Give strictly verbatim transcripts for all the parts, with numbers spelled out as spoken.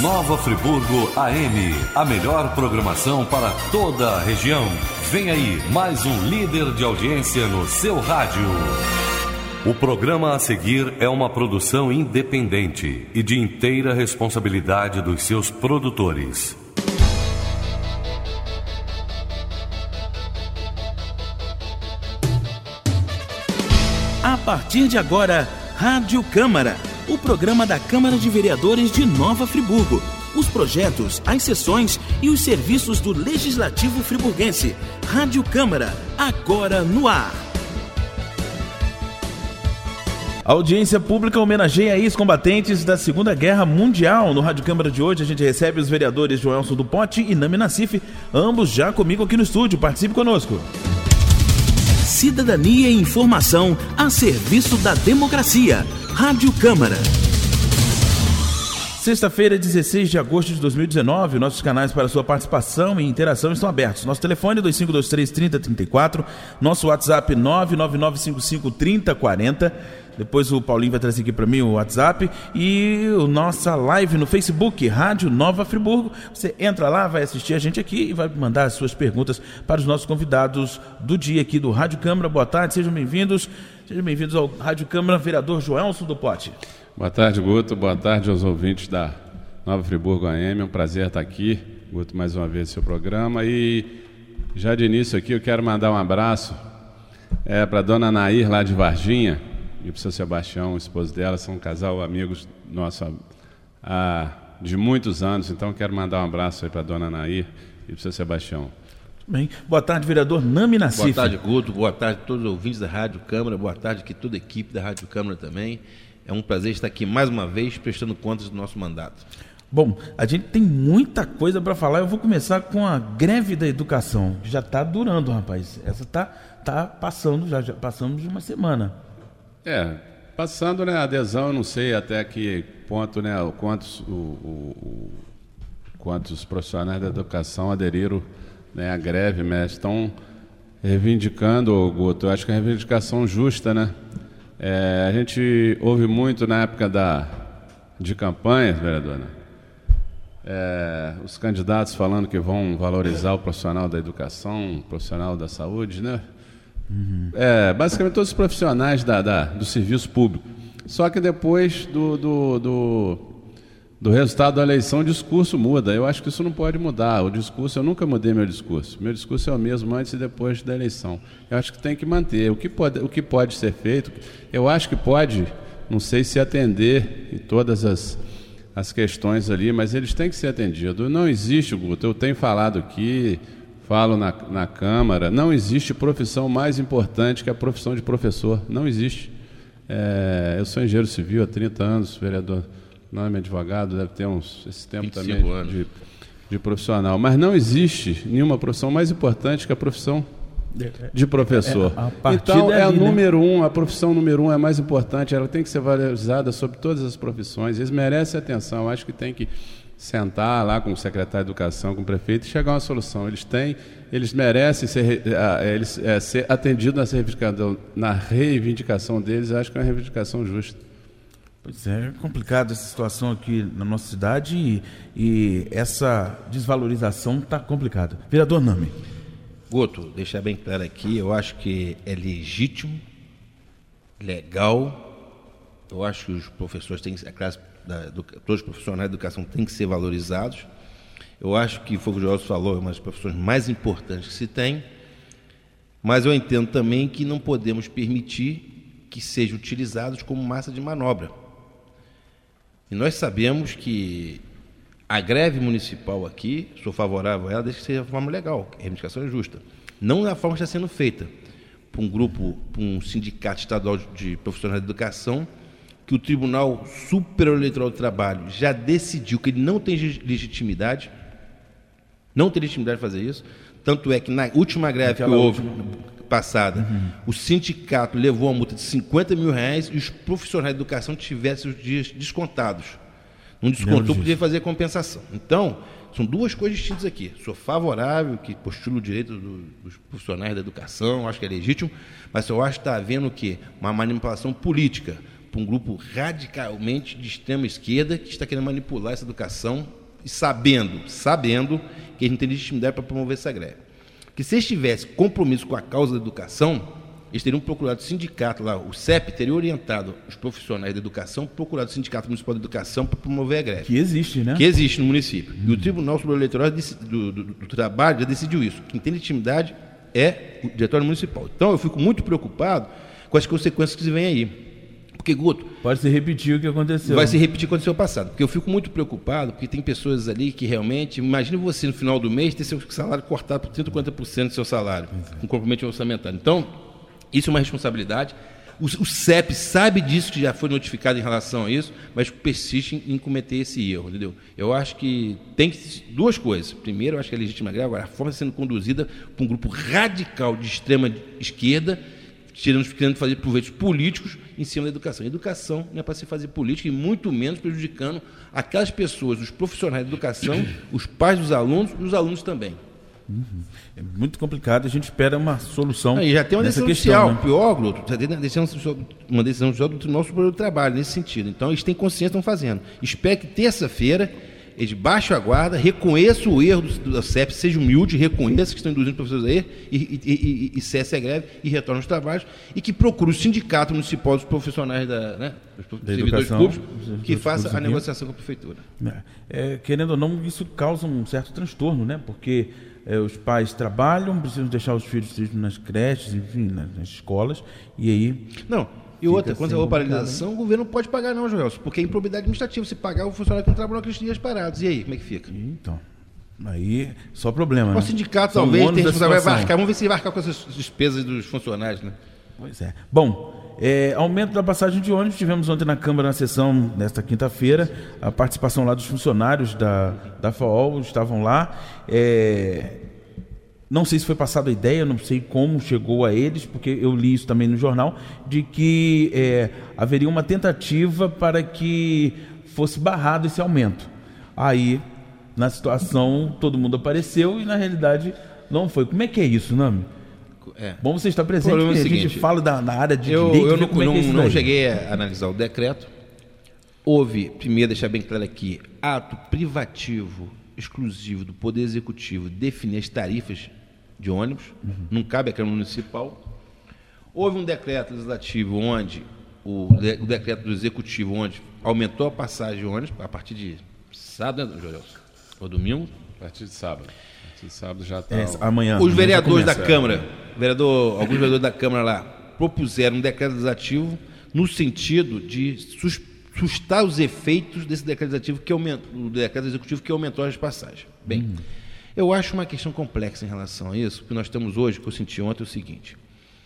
Nova Friburgo A M, a melhor programação para toda a região. Vem aí, mais um líder de audiência no seu rádio. O programa a seguir é uma produção independente e de inteira responsabilidade dos seus produtores. A partir de agora, Rádio Câmara, o programa da Câmara de Vereadores de Nova Friburgo. Os projetos, as sessões e os serviços do Legislativo friburguense. Rádio Câmara, agora no ar. A audiência pública homenageia ex-combatentes da Segunda Guerra Mundial. No Rádio Câmara de hoje a gente recebe os vereadores Joelson do Pote e Nami Nassif, ambos já comigo aqui no estúdio. Participe conosco. Cidadania e informação a serviço da democracia. Rádio Câmara. Sexta-feira, dezesseis de agosto de dois mil e dezenove, nossos canais para sua participação e interação estão abertos. Nosso telefone é dois cinco dois três, três zero três quatro, nosso WhatsApp nove nove nove cinco cinco, três zero quatro zero. Depois o Paulinho vai trazer aqui para mim o WhatsApp e a nossa live no Facebook, Rádio Nova Friburgo. Você entra lá, vai assistir a gente aqui e vai mandar as suas perguntas para os nossos convidados do dia aqui do Rádio Câmara. Boa tarde, sejam bem-vindos. Sejam bem-vindos ao Rádio Câmara, vereador Joelson do Pote. Boa tarde, Guto. Boa tarde aos ouvintes da Nova Friburgo A M. É um prazer estar aqui, Guto, mais uma vez no seu programa. E já de início aqui eu quero mandar um abraço é, para a dona Nair, lá de Varginha, e para o seu Sebastião, o esposo dela. São um casal amigos nossos há, de muitos anos. Então quero mandar um abraço aí para a dona Nair e para o seu Sebastião. Bem. Boa tarde, vereador Nami Nassif. Boa tarde, Guto. Boa tarde a todos os ouvintes da Rádio Câmara. Boa tarde aqui toda a equipe da Rádio Câmara também. É um prazer estar aqui mais uma vez prestando contas do nosso mandato. Bom, a gente tem muita coisa para falar. Eu vou começar com a greve da educação, que já está durando, rapaz. Essa está tá passando, já, já passamos de uma semana. É, passando, né, a adesão, eu não sei até que ponto, né, quantos, o, o, o, quantos profissionais da educação aderiram, né, à greve, mas estão reivindicando, Guto, eu acho que é uma reivindicação justa, né? É, a gente ouve muito na época da, de campanha, vereador, né? É, os candidatos falando que vão valorizar o profissional da educação, o profissional da saúde, né? Uhum. É, basicamente todos os profissionais da, da, do serviço público. Só que depois do, do, do, do resultado da eleição, o discurso muda. Eu acho que isso não pode mudar. O discurso, eu nunca mudei meu discurso. Meu discurso é o mesmo antes e depois da eleição. Eu acho que tem que manter. O que pode, o que pode ser feito, eu acho que pode, não sei se atender em todas as, as questões ali, mas eles têm que ser atendidos. Não existe, Guto, eu tenho falado aqui, falo na, na Câmara, não existe profissão mais importante que a profissão de professor. Não existe. É, eu sou engenheiro civil há trinta anos, vereador, não é advogado, deve ter uns, esse tempo também de, de profissional. Mas não existe nenhuma profissão mais importante que a profissão de professor. É, é, então, dali, é a número né? um, a profissão número um é mais importante, ela tem que ser valorizada sobre todas as profissões. Eles merecem atenção, acho que tem que sentar lá com o secretário de Educação, com o prefeito e chegar a uma solução. Eles têm, eles merecem ser, eles, é, ser atendidos na reivindicação, na reivindicação deles. Eu acho que é uma reivindicação justa. Pois é, é complicado essa situação aqui na nossa cidade e, e essa desvalorização está complicada. Vereador Nami. Guto, deixar bem claro aqui, eu acho que é legítimo, legal, eu acho que os professores têm que, a classe da, do, todos os profissionais da educação têm que ser valorizados. Eu acho que foi o que o Jorge falou, é uma das profissões mais importantes que se tem, mas eu entendo também que não podemos permitir que sejam utilizados como massa de manobra. E nós sabemos que a greve municipal aqui, sou favorável a ela, desde que seja de forma legal, a reivindicação é justa. Não da forma que está sendo feita por um grupo, por um sindicato estadual de profissionais de educação, que o Tribunal Superior Eleitoral do Trabalho já decidiu que ele não tem legitimidade, não tem legitimidade de fazer isso, tanto é que na última greve que houve, passada, uhum. o sindicato levou uma multa de cinquenta mil reais e os profissionais de educação tivessem os dias descontados. Não descontou, podia fazer compensação. Então, são duas coisas distintas aqui. Sou favorável, que postula o direito do, dos profissionais da educação, acho que é legítimo, mas eu acho que está havendo o quê? Uma manipulação política por um grupo radicalmente de extrema esquerda que está querendo manipular essa educação e sabendo, sabendo que a gente tem legitimidade para promover essa greve. Que se eles tivessem compromisso com a causa da educação, eles teriam procurado o sindicato lá, o C E P teria orientado os profissionais da educação, procurado o Sindicato Municipal de Educação para promover a greve. Que existe, né? Que existe no município. Hum. E o Tribunal Superior Eleitoral do, do, do Trabalho já decidiu isso. Quem tem legitimidade é o Diretório Municipal. Então, eu fico muito preocupado com as consequências que vêm aí. Porque, Guto... Pode se repetir o que aconteceu. Vai se repetir o que aconteceu no passado. Porque eu fico muito preocupado, porque tem pessoas ali que realmente... Imagina você, no final do mês, ter seu salário cortado por trinta ou quarenta por cento do seu salário, com comprometimento orçamentário. Então, isso é uma responsabilidade. O, o C E P sabe disso, que já foi notificado em relação a isso, mas persiste em, em cometer esse erro, entendeu? Eu acho que tem que, duas coisas. Primeiro, eu acho que a legítima greve, agora, a forma sendo conduzida por um grupo radical de extrema esquerda, tirando, querendo fazer proveitos políticos em cima da educação. A educação não é para se fazer política e muito menos prejudicando aquelas pessoas, os profissionais da educação, os pais dos alunos e os alunos também. Uhum. É muito complicado, a gente espera uma solução. Aí já tem uma decisão questão, judicial, né? pior, Gluto, já tem uma decisão, uma decisão judicial do Tribunal Superior do Trabalho, nesse sentido. Então, eles têm consciência, estão fazendo. Espero que terça-feira eles baixem a guarda, reconheçam o erro do, do C E P, seja humilde, reconheçam que estão induzindo professores a erro e, e, e, e cesse a greve e retornem aos trabalhos e que procure o sindicato municipal dos profissionais da, né, dos da servidores educação, públicos que faça a negociação com a prefeitura. É, é, querendo ou não, isso causa um certo transtorno, né? Porque é, os pais trabalham, precisam deixar os filhos nas creches, enfim, nas, nas escolas, e aí... Não. E outra, quando a paralisação, o governo não pode pagar não, Joelson, porque é improbidade administrativa. Se pagar, o funcionário que não trabalhou aqueles dias parados. E aí, como é que fica? Então, aí só problema, o né? sindicato São talvez tem vai arcar. Vamos ver se vai arcar com essas despesas dos funcionários, né? Pois é. Bom, é, aumento da passagem de ônibus. Tivemos ontem na Câmara, na sessão nesta quinta-feira, a participação lá dos funcionários da, da F A O, estavam lá. É... Não sei se foi passada a ideia, não sei como chegou a eles, porque eu li isso também no jornal, de que é, haveria uma tentativa para que fosse barrado esse aumento. Aí, na situação, todo mundo apareceu e, na realidade, não foi. Como é que é isso, Nami? É. Bom você estar presente, porque é a gente fala da, da área de eu, direito. Eu não, como é não, que é isso não daí? cheguei a analisar o decreto. Houve, primeiro, deixar bem claro aqui, ato privativo exclusivo do Poder Executivo definir as tarifas de ônibus, uhum. Não cabe à Câmara Municipal. Houve um decreto legislativo onde, o, o decreto do Executivo, onde aumentou a passagem de ônibus a partir de sábado, né, Jorelson? Ou domingo? A partir de sábado. A partir de sábado já está... É, amanhã. Os vereadores da começa, Câmara, vereador, alguns vereadores da Câmara lá, propuseram um decreto legislativo no sentido de sus, sustar os efeitos desse decreto legislativo que aumentou, o decreto executivo que aumentou as passagens. Bem... Hum. Eu acho uma questão complexa em relação a isso, porque nós temos hoje, que eu senti ontem, é o seguinte.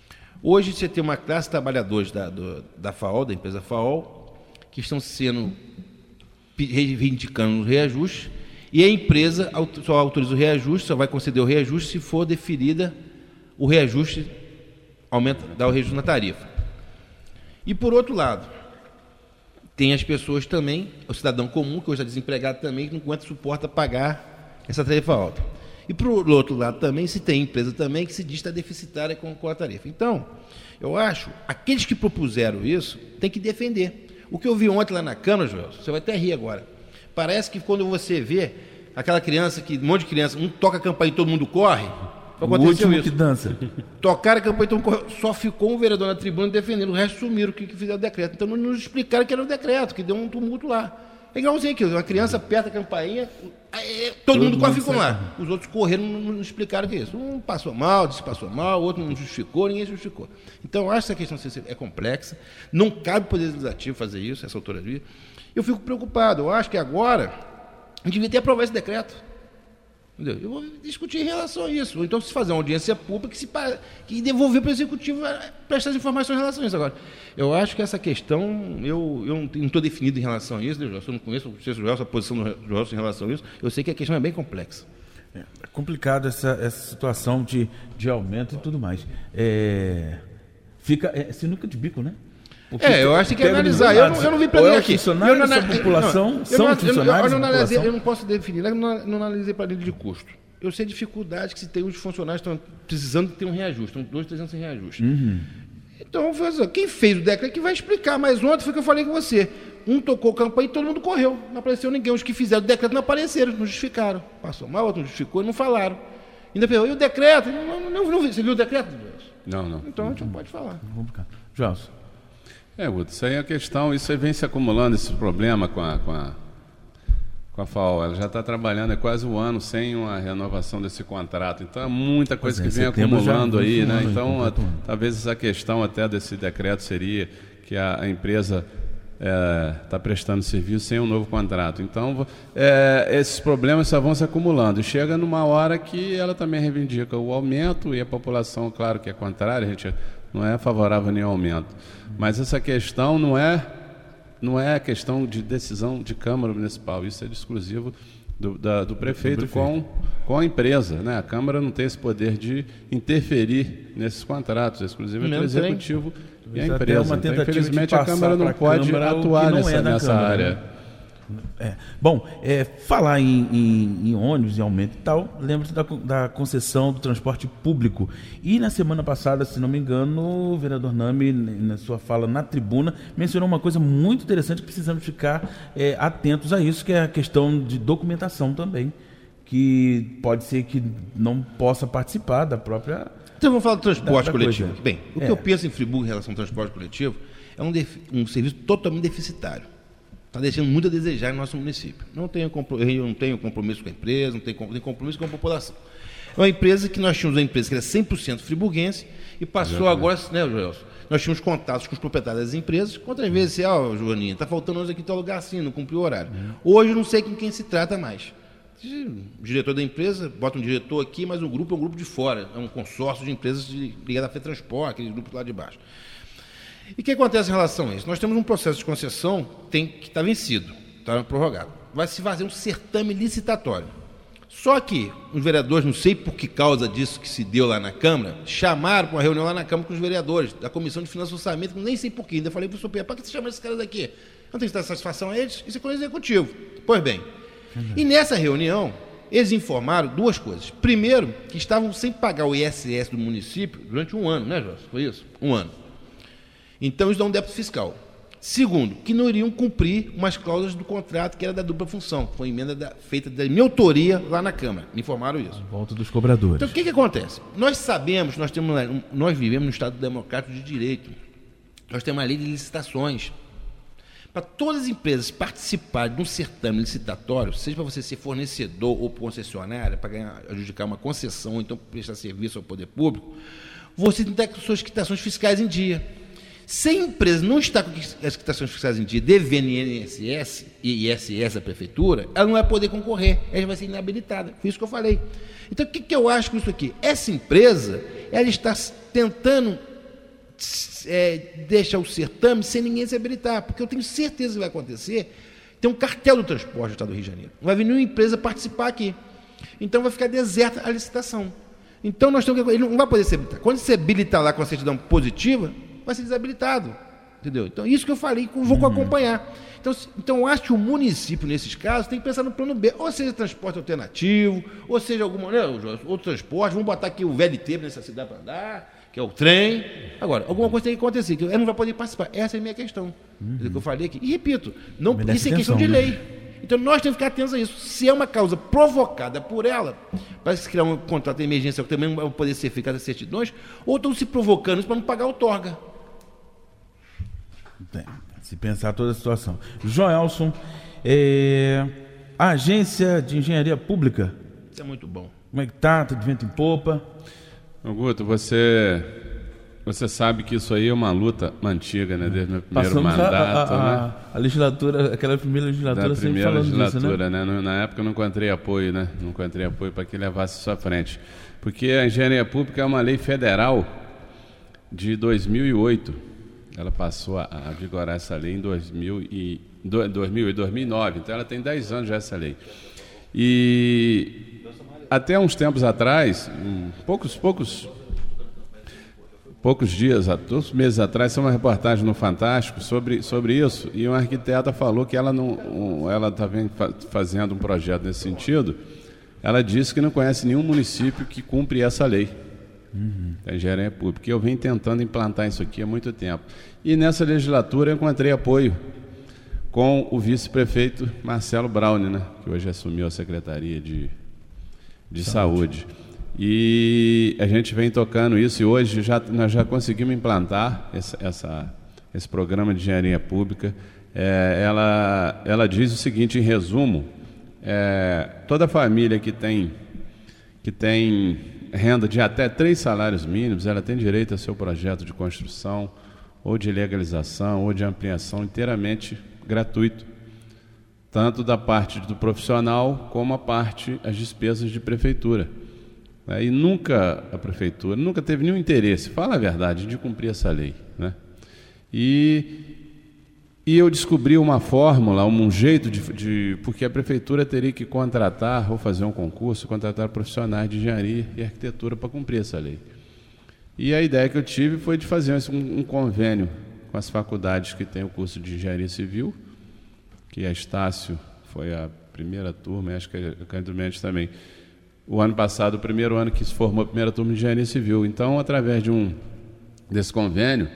Hoje você tem uma classe de trabalhadores da, do, da F A O, da empresa F A O, que estão sendo reivindicando o reajuste, e a empresa só autoriza o reajuste, só vai conceder o reajuste se for deferida o reajuste, aumenta, dá o reajuste na tarifa. E, por outro lado, tem as pessoas também, o cidadão comum, que hoje está desempregado também, que não aguenta, suporta pagar essa tarifa alta. E, por outro lado, também se tem empresa também que se diz estar deficitária com, com a tarifa. Então, eu acho, aqueles que propuseram isso, tem que defender. O que eu vi ontem lá na Câmara, Joel, você vai até rir agora, parece que quando você vê aquela criança, que um monte de criança, um toca a campainha e todo mundo corre, o último isso. Que dança. Tocaram a campanha, então só ficou um vereador na tribuna defendendo, o resto sumiram que, que fizeram o decreto. Então, não nos explicaram que era o decreto, que deu um tumulto lá. É igualzinho aqui, uma criança aperta a campainha, aí, todo, todo mundo quase ficou lá. Os outros correram, não, não explicaram o que é isso. Um passou mal, disse que passou mal, o outro não justificou, ninguém justificou. Então, eu acho que essa questão é complexa, não cabe o Poder Legislativo fazer isso, essa autoria. Eu fico preocupado, eu acho que agora a gente devia ter aprovado esse decreto. Entendeu? Eu vou discutir em relação a isso. Ou então, se fazer uma audiência pública que, se, que devolver para o Executivo prestar as informações em relação a isso. Agora, eu acho que essa questão, eu, eu não estou definido em relação a isso, né, eu não conheço a posição do Joelson em relação a isso, eu sei que a questão é bem complexa. É complicado essa, essa situação de, de aumento e tudo mais. É, fica é, sinuca de bico, né? Porque é, eu acho que tem que analisar. Eu não, eu não vi para mim aqui. Funcionários eu não, da população não, são eu não, funcionários eu, eu, eu, da população? Eu não posso definir, eu não, não analisei para dentro de custo. Eu sei a dificuldade que se tem, os funcionários estão precisando ter um reajuste, estão dois, três anos sem reajuste. Uhum. Então, quem fez o decreto que vai explicar, mas ontem foi o que eu falei com você. Um tocou campanha e todo mundo correu. Não apareceu ninguém. Os que fizeram o decreto não apareceram, não justificaram. Passou mal, outro não justificou e não falaram. Ainda falou, e o decreto? Não, não, não, você viu o decreto? Não, não. Então a gente não pode falar. Gelson. É, Guto, isso aí é a questão, isso aí vem se acumulando, esse problema com a, com a, com a F A O. Ela já está trabalhando há quase um ano sem uma renovação desse contrato. Então é muita coisa Pois que é, vem setembro acumulando já aí, foi um né? ano, Então, a, completo um ano. talvez essa questão até desse decreto seria que a, a empresa está é, prestando serviço sem um novo contrato. Então, é, esses problemas só vão se acumulando. E chega numa hora que ela também reivindica o aumento e a população, claro que é contrária, a gente não é favorável a nenhum aumento. Mas essa questão não é, não é questão de decisão de Câmara Municipal, isso é exclusivo do, da, do prefeito, do prefeito. Com, com a empresa, né? A Câmara não tem esse poder de interferir nesses contratos, é exclusivo entre o Executivo e a empresa. Então, infelizmente, a Câmara não pode Câmara, atuar nessa, é nessa Câmara, área. Né? É. Bom, é, falar em, em, em ônibus, em aumento e tal, lembro-se da, da concessão do transporte público. E na semana passada, se não me engano, o vereador Nami, na sua fala na tribuna, mencionou uma coisa muito interessante que precisamos ficar é, atentos a isso, que é a questão de documentação também, que pode ser que não possa participar da própria... Então vamos falar do transporte da, da coletivo. Coisa. Bem, o é. que eu penso em Friburgo em relação ao transporte coletivo é um, def, um serviço totalmente deficitário. Está deixando muito a desejar no nosso município. Não tenho, eu não tenho compromisso com a empresa, não tenho, tenho compromisso com a população. É uma empresa que nós tínhamos uma empresa que era cem por cento friburguense e passou Exatamente. agora, né, Joelson? Nós tínhamos contatos com os proprietários das empresas, quantas vezes você, ó, oh, Joaninha, está faltando nós aqui em tal lugar assim, não cumpriu o horário. Uhum. Hoje eu não sei com quem se trata mais. O diretor da empresa, bota um diretor aqui, mas o grupo é um grupo de fora, é um consórcio de empresas de, ligado à FETransport, aquele grupo lá de baixo. E o que acontece em relação a isso? Nós temos um processo de concessão tem, que está vencido, está prorrogado. Vai se fazer um certame licitatório. Só que os vereadores, não sei por que causa disso que se deu lá na Câmara, chamaram para uma reunião lá na Câmara com os vereadores, da Comissão de Finanças e Orçamento, nem sei por quê. Ainda falei para o senhor, para que você chama esses caras daqui? Não tem que dar satisfação a eles? Isso é coisa executivo. Pois bem, uhum. E nessa reunião, eles informaram duas coisas. Primeiro, que estavam sem pagar o I S S do município durante um ano, né, Jorge? Foi isso? Um ano. Então, isso dá um débito fiscal. Segundo, que não iriam cumprir umas cláusulas do contrato que era da dupla função. Foi emenda da, feita da minha autoria lá na Câmara. Me informaram isso. A volta dos cobradores. Então, o que, que acontece? Nós sabemos, nós, temos, nós vivemos no Estado Democrático de Direito. Nós temos uma lei de licitações. Para todas as empresas participarem de um certame licitatório, seja para você ser fornecedor ou concessionária, para ganhar, adjudicar uma concessão ou então prestar serviço ao poder público, você tem que ter suas quitações fiscais em dia. Se a empresa não está com as quitações fiscais em dia, devendo I N S S e I S S da prefeitura, ela não vai poder concorrer, ela vai ser inabilitada. Foi isso que eu falei. Então, o que, que eu acho com isso aqui? Essa empresa, ela está tentando é, deixar o certame sem ninguém se habilitar, porque eu tenho certeza que vai acontecer. Tem um cartel do transporte do Estado do Rio de Janeiro. Não vai vir nenhuma empresa participar aqui. Então, vai ficar deserta a licitação. Então, nós temos que... Ele não vai poder se habilitar. Quando se habilitar lá com a certidão positiva, vai ser desabilitado, entendeu? Então, isso que eu falei, vou uhum. acompanhar. Então, então, eu acho que o município, nesses casos, tem que pensar no plano B, ou seja, transporte alternativo, ou seja, alguma, né, outro transporte, vamos botar aqui o V L T nessa cidade para andar, que é o trem. Agora, alguma coisa tem que acontecer, que ele não vai poder participar. Essa é a minha questão, uhum. que eu falei aqui. E repito, não, isso é questão de lei. Né? Então, nós temos que ficar atentos a isso. Se é uma causa provocada por ela, para se criar um contrato de emergência que também não vai poder ser feito as certidões, ou estão se provocando isso para não pagar a outorga. Tem, se pensar toda a situação. Joelson, é, a agência de engenharia pública. Isso é muito bom. Como é que está? Está de vento em popa? Guto, você, você sabe que isso aí é uma luta antiga, né? Desde o meu primeiro Passamos mandato. A, a, né? a legislatura, aquela primeira legislatura da sempre primeira falando legislatura, disso, né? Na época eu não encontrei apoio, né? Não encontrei apoio para que levasse isso à frente. Porque a engenharia pública é uma lei federal de dois mil e oito. Ela passou a, a vigorar essa lei em dois mil e dois mil e dois mil e nove, então ela tem dez anos já essa lei. E até uns tempos atrás, um, poucos, poucos, poucos dias, poucos meses atrás, saiu uma reportagem no Fantástico sobre, sobre isso, e uma arquiteta falou que ela não, um, ela está fazendo um projeto nesse sentido. Ela disse que não conhece nenhum município que cumpre essa lei. Uhum. Da engenharia pública. E eu venho tentando implantar isso aqui há muito tempo. E nessa legislatura eu encontrei apoio com o vice-prefeito Marcelo Braune, né, que hoje assumiu a Secretaria de, de Saúde. Saúde. E a gente vem tocando isso e hoje já, nós já conseguimos implantar essa, essa, esse programa de engenharia pública. É, ela, ela diz o seguinte, em resumo, é, toda família que tem, que tem renda de até três salários mínimos, ela tem direito a seu projeto de construção, ou de legalização, ou de ampliação inteiramente gratuito, tanto da parte do profissional como a parte, as despesas de prefeitura. E nunca a prefeitura, nunca teve nenhum interesse, fala a verdade, de cumprir essa lei, né? E, e eu descobri uma fórmula, um jeito de, de... Porque a prefeitura teria que contratar, ou fazer um concurso, contratar profissionais de engenharia e arquitetura para cumprir essa lei. E a ideia que eu tive foi de fazer um, um convênio com as faculdades que têm o curso de engenharia civil, que a Estácio foi a primeira turma, acho que a Cândido Mendes também. O ano passado, o primeiro ano que se formou a primeira turma de engenharia civil. Então, através de um, desse convênio,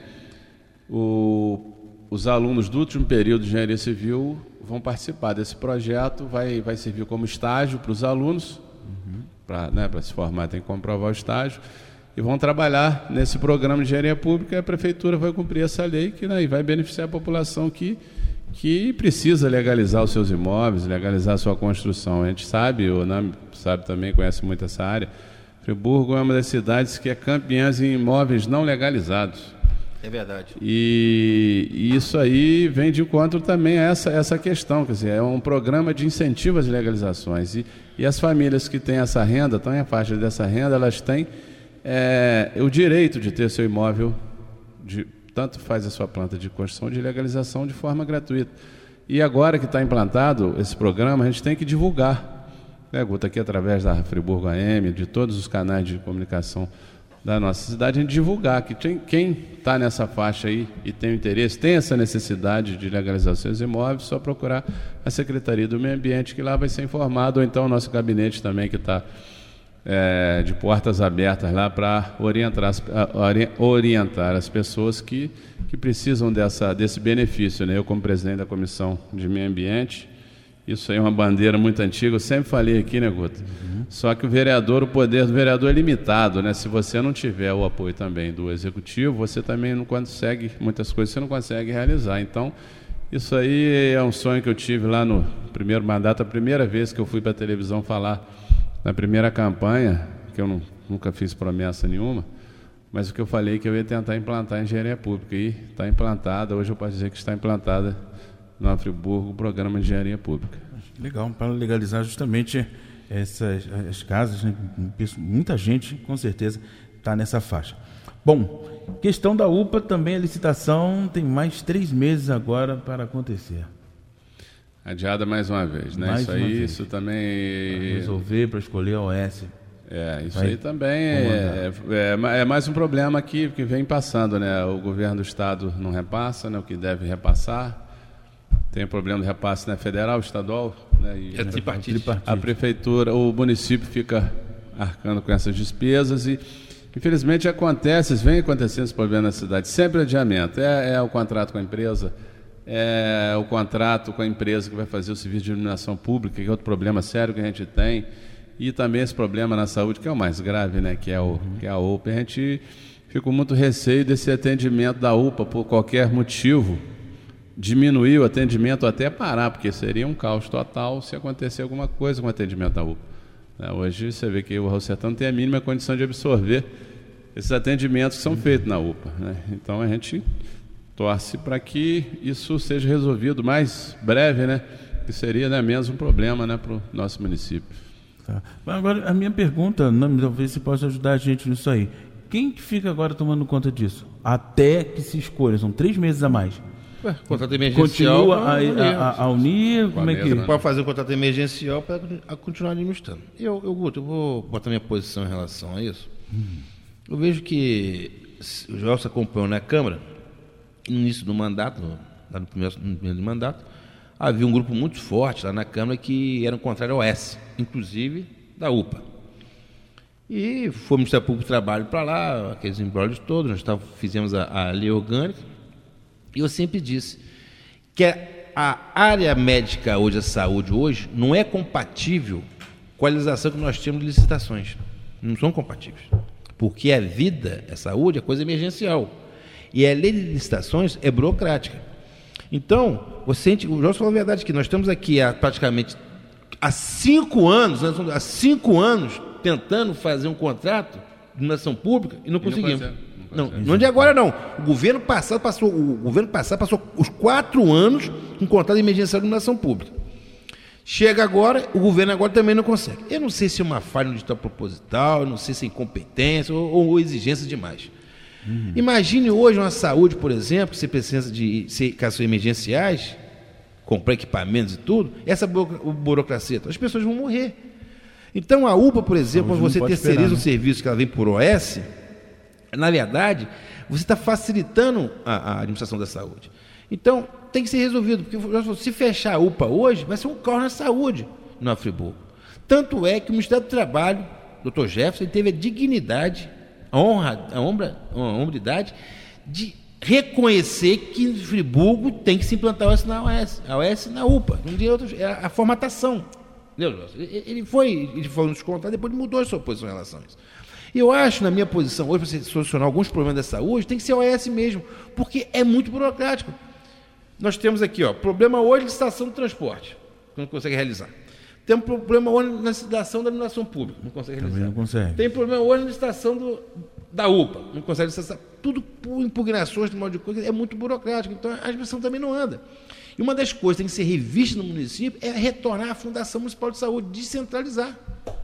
o, os alunos do último período de engenharia civil vão participar desse projeto, vai, vai servir como estágio para os alunos, uhum. para, né, para se formar tem que comprovar o estágio, e vão trabalhar nesse programa de engenharia pública e a prefeitura vai cumprir essa lei que, né, e vai beneficiar a população que que precisa legalizar os seus imóveis, legalizar a sua construção. A gente sabe, o Nami sabe também, conhece muito essa área, Friburgo é uma das cidades que é campeã em imóveis não legalizados. É verdade. E, e isso aí vem de encontro também a essa, essa questão, quer dizer, é um programa de incentivo às legalizações. E, e as famílias que têm essa renda, estão em faixa dessa renda, elas têm é, o direito de ter seu imóvel de tanto faz a sua planta de construção de legalização de forma gratuita. E agora que está implantado esse programa, a gente tem que divulgar, né, Guto, aqui através da Friburgo A M, de todos os canais de comunicação da nossa cidade, a gente divulgar que tem, quem está nessa faixa aí e tem o interesse, tem essa necessidade de legalizar os seus imóveis, só procurar a Secretaria do Meio Ambiente, que lá vai ser informado, ou então o nosso gabinete também, que está É, de portas abertas lá para orientar as, orientar as pessoas que, que precisam dessa, desse benefício, né? Eu, como presidente da Comissão de Meio Ambiente, isso aí é uma bandeira muito antiga, eu sempre falei aqui, né, Guto? Uhum. Só que o vereador, o poder do vereador é limitado, né? Se você não tiver o apoio também do executivo, você também não consegue, muitas coisas você não consegue realizar. Então, isso aí é um sonho que eu tive lá no primeiro mandato, a primeira vez que eu fui para a televisão falar. Na primeira campanha, que eu não, nunca fiz promessa nenhuma, mas o que eu falei é que eu ia tentar implantar a engenharia pública, e está implantada, hoje eu posso dizer que está implantada no Friburgo o programa de engenharia pública. Legal, para legalizar justamente essas as casas, né? Muita gente, com certeza, está nessa faixa. Bom, questão da U P A também, a licitação tem mais três meses agora para acontecer. Adiada mais uma vez, né? Mais isso aí, vez. Isso também... Para resolver, para escolher a O S. É, isso Vai aí também é, é, é mais um problema aqui que vem passando, né? O governo do estado não repassa, né? O que deve repassar. Tem o problema do repasse, né? Federal, estadual, né? E é tripartite. A prefeitura, o município fica arcando com essas despesas e, infelizmente, acontece, vem acontecendo esse problema na cidade. Sempre adiamento. É, é o contrato com a empresa... É o contrato com a empresa que vai fazer o serviço de iluminação pública, que é outro problema sério que a gente tem, e também esse problema na saúde, que é o mais grave, né, que é, o, que é a U P A. A gente fica com muito receio desse atendimento da U P A, por qualquer motivo, diminuir o atendimento até parar, porque seria um caos total se acontecer alguma coisa com o atendimento da U P A. Hoje você vê que o Raul Sertão não tem a mínima condição de absorver esses atendimentos que são feitos na U P A, né? Então a gente... torce para que isso seja resolvido mais breve, né? Que seria, né, menos um problema, né, para o nosso município. Tá. Agora, a minha pergunta, não, talvez você possa ajudar a gente nisso aí. Quem que fica agora tomando conta disso? Até que se escolha, são três meses a mais. Ué, contrato emergencial. Continua a, a, a unir? Como é que... Você pode fazer um contrato emergencial para continuar administrando. Eu, eu, Guto, eu vou botar minha posição em relação a isso. Hum. Eu vejo que o Gelson acompanhou na Câmara, no início do mandato, lá no primeiro, no primeiro mandato, havia um grupo muito forte lá na Câmara que era contrário ao O S, inclusive da U P A. E foi o Ministério Público do Trabalho para lá, aqueles embrólios todos, nós tavam, fizemos a, a lei orgânica, e eu sempre disse que a área médica hoje, a saúde hoje, não é compatível com a legislação que nós temos de licitações. Não são compatíveis. Porque a vida, a saúde, é coisa emergencial. E a lei de licitações é burocrática. Então, você, o Jorge falou a verdade, que nós estamos aqui há praticamente há cinco anos, nós estamos há cinco anos tentando fazer um contrato de iluminação pública e não conseguimos. Não, não, não, não de agora não. O governo passado passou, o governo passado passou os quatro anos com contrato emergencial de iluminação pública. Chega agora, o governo agora também não consegue. Eu não sei se é uma falha no digital proposital, eu não sei se é incompetência ou, ou exigência demais. Uhum. Imagine hoje uma saúde, por exemplo, que você precisa de casos emergenciais, comprar equipamentos e tudo, essa burocracia, as pessoas vão morrer. Então, a U P A, por exemplo, quando você terceiriza esperar, né? um serviço que ela vem por O S, na verdade, você está facilitando a, a administração da saúde. Então, tem que ser resolvido, porque se fechar a U P A hoje, vai ser um caos na saúde no Friburgo. Tanto é que o Ministério do Trabalho, doutor Jefferson, teve a dignidade, a honra, a honra, a hombridade de reconhecer que em Friburgo tem que se implantar a O S na O S, a O S na U P A, não tem outro, é a formatação. Ele foi, ele foi nos contar, depois ele mudou a sua posição em relação a isso. E eu acho, na minha posição hoje, para você solucionar alguns problemas da saúde, tem que ser a O S mesmo, porque é muito burocrático. Nós temos aqui, ó, problema hoje de licitação do transporte, que não consegue realizar. Temos problema hoje na licitação da iluminação pública, não consegue realizar. Também não consegue. Tem problema hoje na licitação do, da U P A, não consegue licitar. Tudo por impugnações de modo de coisa, é muito burocrático, então a administração também não anda. E uma das coisas que tem que ser revista no município é retornar à Fundação Municipal de Saúde, descentralizar.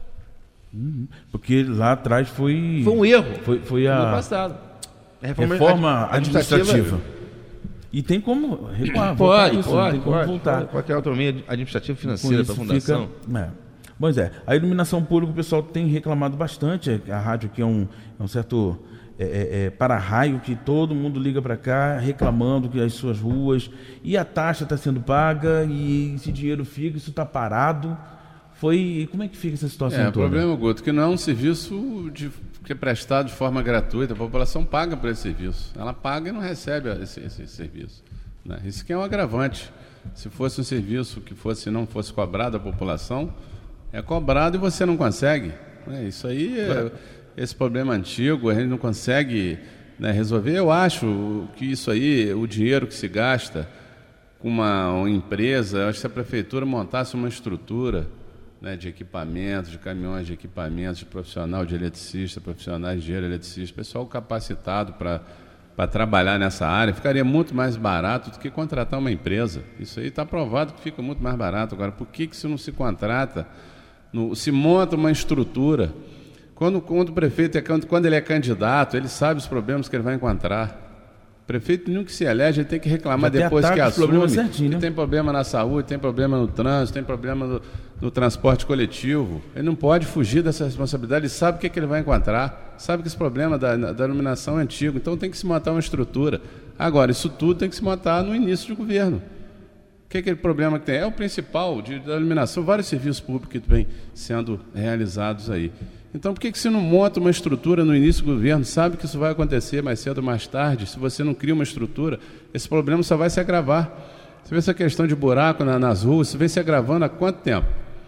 Uhum. Porque lá atrás foi... Foi um erro. Foi, foi a... No passado. A reforma, reforma administrativa. administrativa. E tem como recuar, pode, isso, pode, tem como pode, voltar. Pode, pode ter autonomia administrativa e financeira para a Fundação. Fica, é. Pois é, a iluminação pública o pessoal tem reclamado bastante, a rádio aqui é um, é um certo... É, é, é, para-raio que todo mundo liga para cá reclamando que as suas ruas e a taxa está sendo paga e esse dinheiro fica, isso está parado. Foi, como é que fica essa situação é, toda? O problema, Guto, que não é um serviço de, que é prestado de forma gratuita, a população paga por esse serviço. Ela paga e não recebe esse, esse serviço. Né? Isso que é um agravante. Se fosse um serviço que fosse, não fosse cobrado à população, é cobrado e você não consegue. É, isso aí é... Esse problema antigo, a gente não consegue, né, resolver. Eu acho que isso aí, o dinheiro que se gasta com uma, uma empresa, eu acho que se a prefeitura montasse uma estrutura, né, de equipamentos, de caminhões de equipamentos, de profissional de eletricista, profissionais de engenheiro eletricista, pessoal capacitado para para trabalhar nessa área, ficaria muito mais barato do que contratar uma empresa. Isso aí está provado que fica muito mais barato. Agora, por que que isso não se contrata, no, se monta uma estrutura? Quando, quando o prefeito é, quando ele é candidato, ele sabe os problemas que ele vai encontrar. O prefeito nenhum que se elege, ele tem que reclamar depois que assume. Certinho, né? Tem problema na saúde, tem problema no trânsito, tem problema no, no transporte coletivo. Ele não pode fugir dessa responsabilidade, ele sabe o que, é que ele vai encontrar, sabe que esse problema da, da iluminação é antigo, então tem que se montar uma estrutura. Agora, isso tudo tem que se montar no início do governo. O que é aquele problema que tem? É o principal de, da iluminação, vários serviços públicos que vêm sendo realizados aí. Então, por que que você não monta uma estrutura no início do governo? Sabe que isso vai acontecer mais cedo ou mais tarde. Se você não cria uma estrutura, esse problema só vai se agravar. Você vê essa questão de buraco na, nas ruas, você vê se agravando há quanto tempo?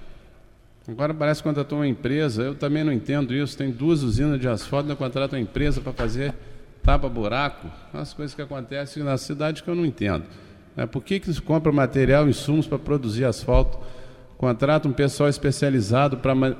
Agora parece que contratou uma empresa, eu também não entendo isso. Tem duas usinas de asfalto, não contrata uma empresa para fazer tapa-buraco. As coisas que acontecem na cidade que eu não entendo. É, por que que se compra material, insumos para produzir asfalto? Contrata um pessoal especializado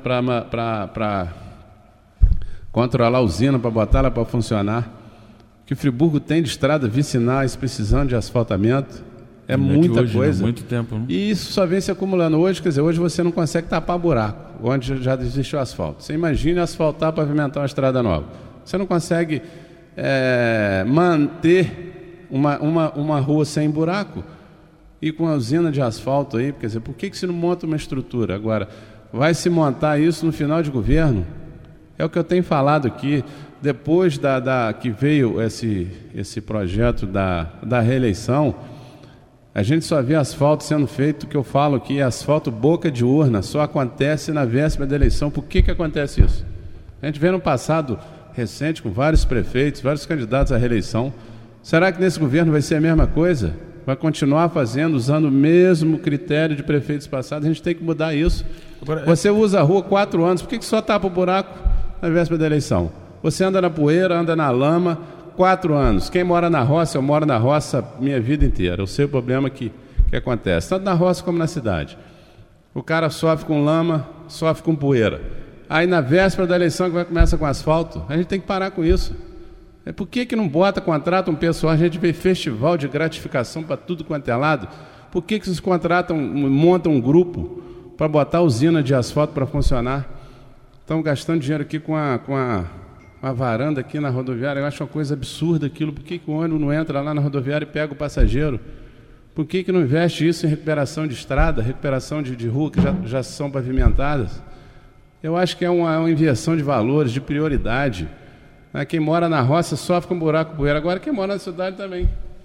para controlar a usina, para botar ela para funcionar. O que Friburgo tem de estrada vicinais precisando de asfaltamento é muita hoje, coisa. Né? Muito tempo. Né? E isso só vem se acumulando hoje. Quer dizer, hoje você não consegue tapar buraco, onde já existe o asfalto. Você imagina asfaltar, pavimentar uma estrada nova. Você não consegue é, manter uma, uma, uma rua sem buraco. E com a usina de asfalto aí, quer dizer, por que que se não monta uma estrutura? Agora, vai se montar isso no final de governo? É o que eu tenho falado aqui, depois da, da, que veio esse, esse projeto da, da reeleição, a gente só vê asfalto sendo feito, que eu falo aqui, asfalto boca de urna, só acontece na véspera da eleição. Por que que acontece isso? A gente vê no passado recente com vários prefeitos, vários candidatos à reeleição. Será que nesse governo vai ser a mesma coisa? Vai continuar fazendo, usando o mesmo critério de prefeitos passados? A gente tem que mudar isso. Agora, você usa a rua quatro anos, por que, que só tapa o buraco na véspera da eleição? Você anda na poeira, anda na lama, quatro anos. Quem mora na roça, eu moro na roça minha vida inteira. Eu sei o problema que, que acontece, tanto na roça como na cidade. O cara sofre com lama, sofre com poeira. Aí na véspera da eleição que vai começar com asfalto, a gente tem que parar com isso. É por que, que não bota, contrata um pessoal? A gente vê festival de gratificação para tudo quanto é lado. Por que, que vocês contratam, montam um grupo para botar usina de asfalto para funcionar? Estão gastando dinheiro aqui com a, com a, a varanda aqui na rodoviária. Eu acho uma coisa absurda aquilo. Por que, que o ônibus não entra lá na rodoviária e pega o passageiro? Por que, que não investe isso em recuperação de estrada, recuperação de, de rua que já, já são pavimentadas? Eu acho que é uma, uma inversão de valores, de prioridade. Quem mora na roça sofre com buraco poeira. Agora quem mora na cidade também.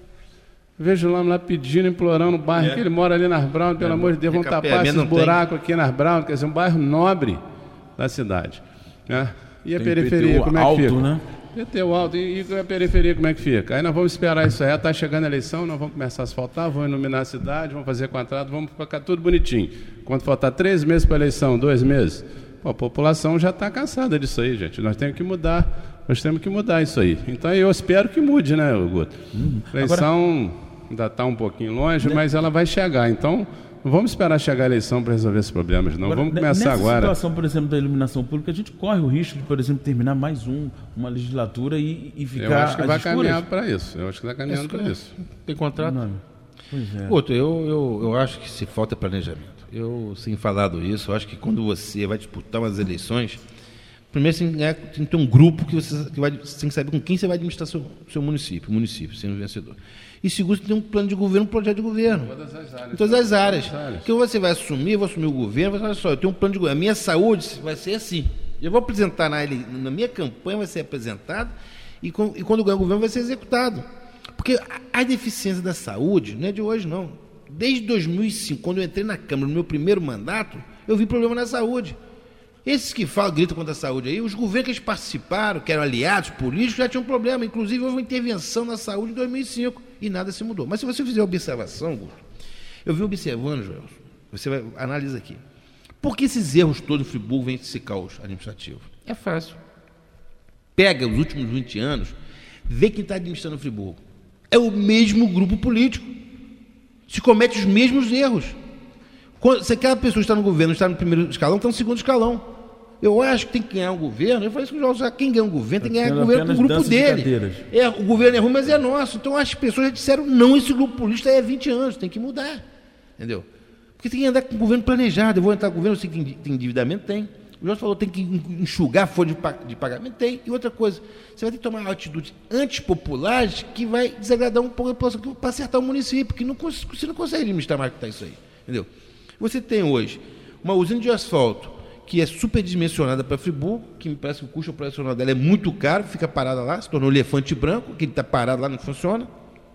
Vejo lá, lá pedindo, implorando no bairro, é. que ele mora ali nas Brown, pelo é, amor de Deus, vão tapar esses buracos aqui nas Brown, quer dizer, um bairro nobre da cidade. Né? E a tem periferia, como é que alto, fica? Né? P T U alto, e, e a periferia, como é que fica? Aí nós vamos esperar isso aí, está chegando a eleição, nós vamos começar a asfaltar, vamos iluminar a cidade, vamos fazer contrato, vamos ficar tudo bonitinho. Quando faltar três meses para a eleição, dois meses, pô, a população já está cansada disso aí, gente. Nós temos que mudar, nós temos que mudar isso aí. Então eu espero que mude, né, Guto? Hum, a eleição agora... ainda está um pouquinho longe, mas ela vai chegar. Então, não vamos esperar chegar a eleição para resolver esses problemas, não. Agora, vamos começar nessa agora. Nessa situação, por exemplo, da iluminação pública, a gente corre o risco de, por exemplo, terminar mais um, uma legislatura e, e ficar. Eu acho que vai escuras. caminhar para isso. Eu acho que está caminhando para isso. Tem contrato? Não. Pois é. Outro, eu, eu, eu acho que se falta planejamento. Eu, sem falado isso, eu acho que quando você vai disputar umas eleições, primeiro você tem, é, tem que ter um grupo que você, que vai, você tem que saber com quem você vai administrar seu, seu município, município, sendo vencedor. E segundo, você tem um plano de governo, um projeto de governo. Todas as áreas. Em todas as áreas. Todas as áreas. Que você vai assumir, eu vou assumir o governo, você vai falar, olha só, eu tenho um plano de governo. A minha saúde vai ser assim. Eu vou apresentar na, na minha campanha, vai ser apresentado, e, com, e quando ganhar o governo vai ser executado. Porque a, a deficiência da saúde não é de hoje, não. Desde dois mil e cinco, quando eu entrei na Câmara, no meu primeiro mandato, eu vi problema na saúde. Esses que falam, gritam contra a saúde aí, os governos que eles participaram, que eram aliados políticos, já tinham problema. Inclusive, houve uma intervenção na saúde em dois mil e cinco e nada se mudou. Mas se você fizer observação, Guto, eu vim observando, Joel, você vai, analisa aqui. Por que esses erros todos em Friburgo vêm esse caos administrativo? É fácil. Pega os últimos vinte anos, vê quem está administrando Friburgo. É o mesmo grupo político. Se comete os mesmos erros. Quando, se aquela pessoa está no governo, está no primeiro escalão, está no segundo escalão. Eu acho que tem que ganhar um governo. Eu falei isso com o João, já quem ganha um governo tem que ganhar um governo com o grupo dele. É, o governo é ruim, mas é nosso. Então as pessoas já disseram, não, esse grupo político está aí há vinte anos, tem que mudar. Entendeu? Porque tem que andar com o governo planejado. Eu vou entrar no governo, eu sei que tem endividamento, tem. O Jorge falou, tem que enxugar a folha de pagamento, tem. E outra coisa, você vai ter que tomar uma atitude antipopulares que vai desagradar um pouco a população para acertar o município, que não, você não consegue administrar mais que está isso aí. Entendeu? Você tem hoje uma usina de asfalto que é superdimensionada para Friburgo, que me parece que o custo operacional dela é muito caro, fica parada lá, se tornou um elefante branco, que ele está parado lá, não funciona.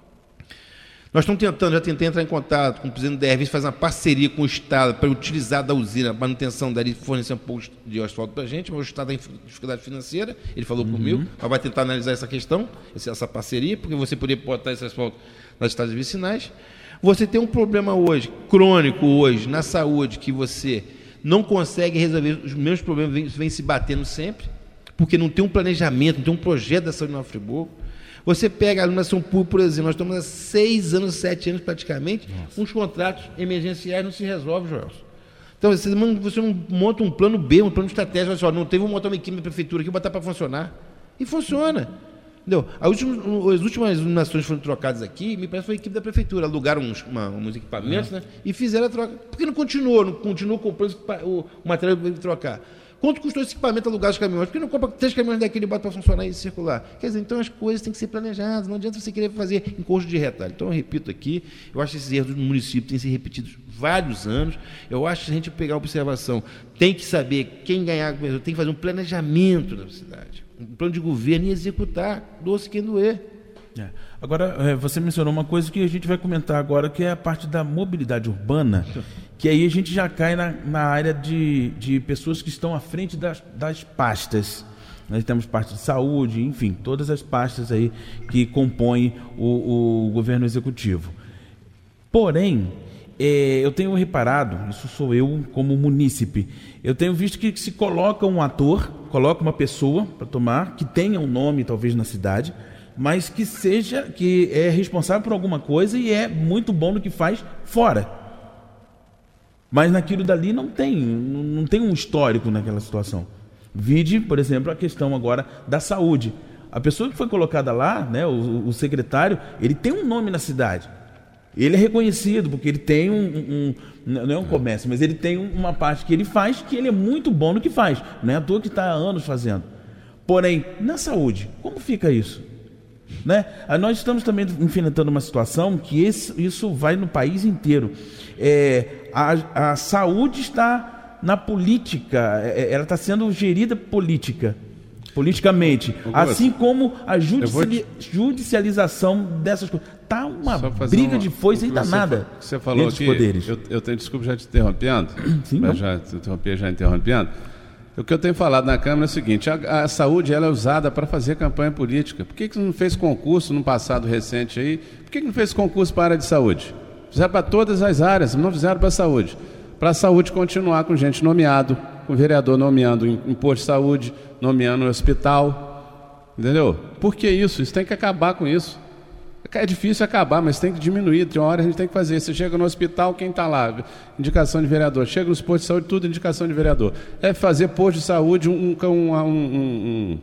Nós estamos tentando, já tentei entrar em contato com o presidente da D R V, fazer uma parceria com o Estado para utilizar da usina, a manutenção dela e fornecer um pouco de asfalto para a gente, mas o Estado tem dificuldade financeira, ele falou uhum. comigo, mas vai tentar analisar essa questão, essa parceria, porque você poderia botar esse asfalto nas estradas vicinais. Você tem um problema hoje, crônico hoje, na saúde, que você não consegue resolver, os mesmos problemas vêm, vêm se batendo sempre, porque não tem um planejamento, não tem um projeto da saúde no Friburgo. Você pega a iluminação pública, por exemplo, nós estamos há seis anos, sete anos praticamente, Nossa. Uns contratos emergenciais não se resolvem, Joel. Então, você não, você não monta um plano B, um plano de estratégia, só não teve, vou montar uma equipe da prefeitura aqui e botar para funcionar. E funciona. Entendeu? As últimas, as últimas iluminações foram trocadas aqui, me parece que foi a equipe da prefeitura, alugaram uns, uma, uns equipamentos, é. né, e fizeram a troca. Por que não continuou? Não continuou comprando o, o material para trocar? Quanto custou esse equipamento alugar os caminhões? Por que não compra três caminhões daquele e bota para funcionar e circular? Quer dizer, então as coisas têm que ser planejadas, não adianta você querer fazer em curso de retalho. Então eu repito aqui, eu acho que esses erros do município têm sido repetidos vários anos. Eu acho que se a gente pegar a observação, tem que saber quem ganhar, tem que fazer um planejamento da cidade, um plano de governo e executar, doce quem doer. É. Agora, você mencionou uma coisa que a gente vai comentar agora, que é a parte da mobilidade urbana, que aí a gente já cai na, na área de, de pessoas que estão à frente das, das pastas. nós temos parte de saúde, enfim, todas as pastas aí que compõem o, o governo executivo. Porém, é, eu tenho reparado, isso sou eu como munícipe, eu tenho visto que se coloca um ator, coloca uma pessoa para tomar, que tenha um nome talvez na cidade, mas que seja, que é responsável por alguma coisa e é muito bom no que faz fora. Mas naquilo dali não tem, não tem um histórico naquela situação. Vide, por exemplo, a questão agora da saúde. A pessoa que foi colocada lá, né, o, o secretário, ele tem um nome na cidade. Ele é reconhecido porque ele tem um, um, não é um comércio, mas ele tem uma parte que ele faz que ele é muito bom no que faz. Não é à toa que está há anos fazendo. Porém, na saúde, como fica isso? Né? Nós estamos também enfrentando uma situação que esse, isso vai no país inteiro. É, a, a saúde está na política, é, ela está sendo gerida política, politicamente, assim como a judici- judicialização dessas coisas. Está uma briga uma, de foice e danada. Você falou aqui, poderes. Eu, eu tenho, desculpa já te interrompendo, Sim, mas já te interrompi, já interrompendo. O que eu tenho falado na Câmara é o seguinte: a, a saúde ela é usada para fazer campanha política. Por que, que não fez concurso no passado recente aí? Por que, que não fez concurso para a área de saúde? Fizeram para todas as áreas, não fizeram para a saúde. Para a saúde continuar com gente nomeado, com vereador nomeando em, em posto de saúde, nomeando no hospital. Entendeu? Por que isso? Isso tem que acabar com isso. É difícil acabar, mas tem que diminuir. Tem uma hora a gente tem que fazer. Você chega no hospital, quem está lá? Indicação de vereador. Chega nos postos de saúde, tudo indicação de vereador. É fazer posto de saúde um, um, um, um,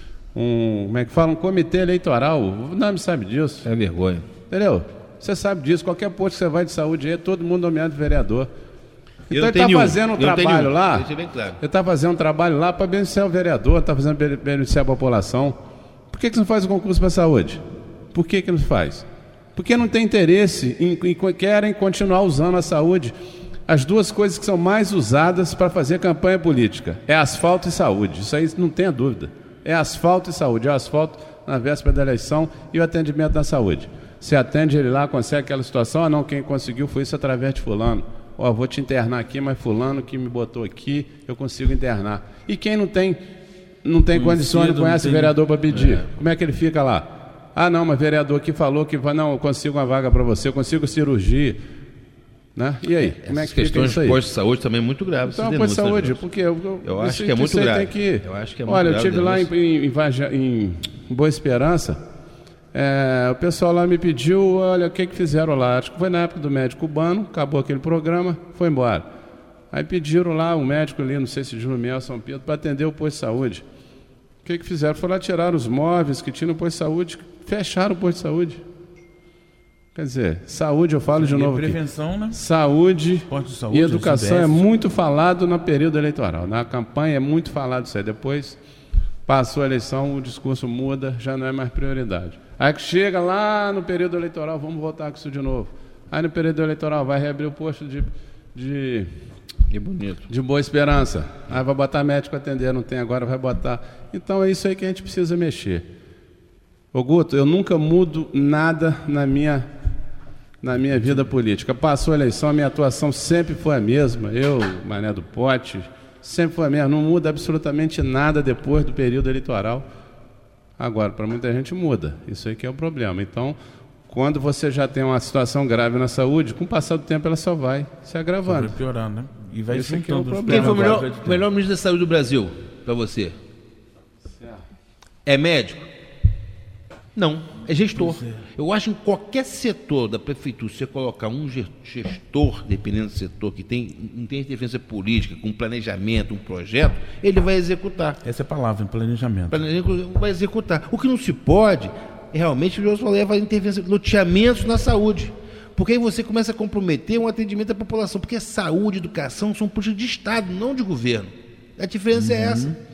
um como é que fala? Um comitê eleitoral. O nome sabe disso. É vergonha. Entendeu? Você sabe disso. Qualquer posto que você vai de saúde aí, todo mundo nomeado de vereador. Eu então ele está fazendo um trabalho lá. Bem claro. Ele está fazendo um trabalho lá para beneficiar o vereador, está fazendo beneficiar a população. Por que, que você não faz o concurso para a saúde? Por que que não faz? Porque não tem interesse em, em querem continuar usando a saúde. As duas coisas que são mais usadas para fazer campanha política é asfalto e saúde. Isso aí não tenha dúvida. É asfalto e saúde. É o asfalto na véspera da eleição e o atendimento na saúde. Você atende ele lá, consegue aquela situação, ah não, quem conseguiu foi isso através de fulano. Ó, oh, vou te internar aqui, mas fulano que me botou aqui, eu consigo internar. E quem não tem, não tem condições, não conhece o vereador para pedir, é. Como é que ele fica lá? Ah, não, mas vereador aqui falou que vai, não, eu consigo uma vaga para você, eu consigo cirurgia. Né? E aí? É, como é que questões de posto de saúde também é muito grave. Então, posto de saúde, porque eu, eu, eu acho que é muito grave. Tem que... Eu acho que é muito Olha, grave. Eu estive lá em, em, em Boa Esperança, é, o pessoal lá me pediu, olha, o que que fizeram lá? Acho que foi na época do médico cubano, acabou aquele programa, foi embora. Aí pediram lá um médico ali, não sei se de Jurumiel, São Pedro, para atender o posto de saúde. O que que fizeram? Foram lá tirar os móveis que tinham no posto de saúde, fecharam o posto de saúde. Quer dizer, saúde, eu falo de novo prevenção, aqui. Né? Saúde, saúde e educação é muito falado no período eleitoral. Na campanha é muito falado isso aí. Depois, passou a eleição, o discurso muda, já não é mais prioridade. Aí que chega lá no período eleitoral, vamos voltar com isso de novo. Aí no período eleitoral vai reabrir o posto de... de Que bonito. De Boa Esperança. Aí vai botar médico atender, não tem agora, vai botar. Então é isso aí que a gente precisa mexer. Ô Guto, eu nunca mudo nada na minha, na minha vida política. Passou a eleição, a minha atuação sempre foi a mesma. Eu, Mané do Pote, sempre foi a mesma. Não muda absolutamente nada depois do período eleitoral. Agora, para muita gente muda. Isso aí que é o problema. Então, quando você já tem uma situação grave na saúde, com o passar do tempo ela só vai se agravando. Vai piorando, né? E vai Esse aqui é o problema. Quem foi o melhor, melhor ministro da Saúde do Brasil, para você? Certo. É médico? Não, é gestor. É. Eu acho que em qualquer setor da prefeitura, se você colocar um gestor, dependendo do setor, que tem, não tem interferência política, com planejamento, um projeto, ele vai executar. Essa é a palavra, planejamento. Planejamento vai executar. O que não se pode, realmente, o José falou, é fazer intervenção, loteamentos na saúde. Porque aí você começa a comprometer um atendimento à população, porque saúde e educação são políticas de Estado, não de governo. A diferença uhum. é essa.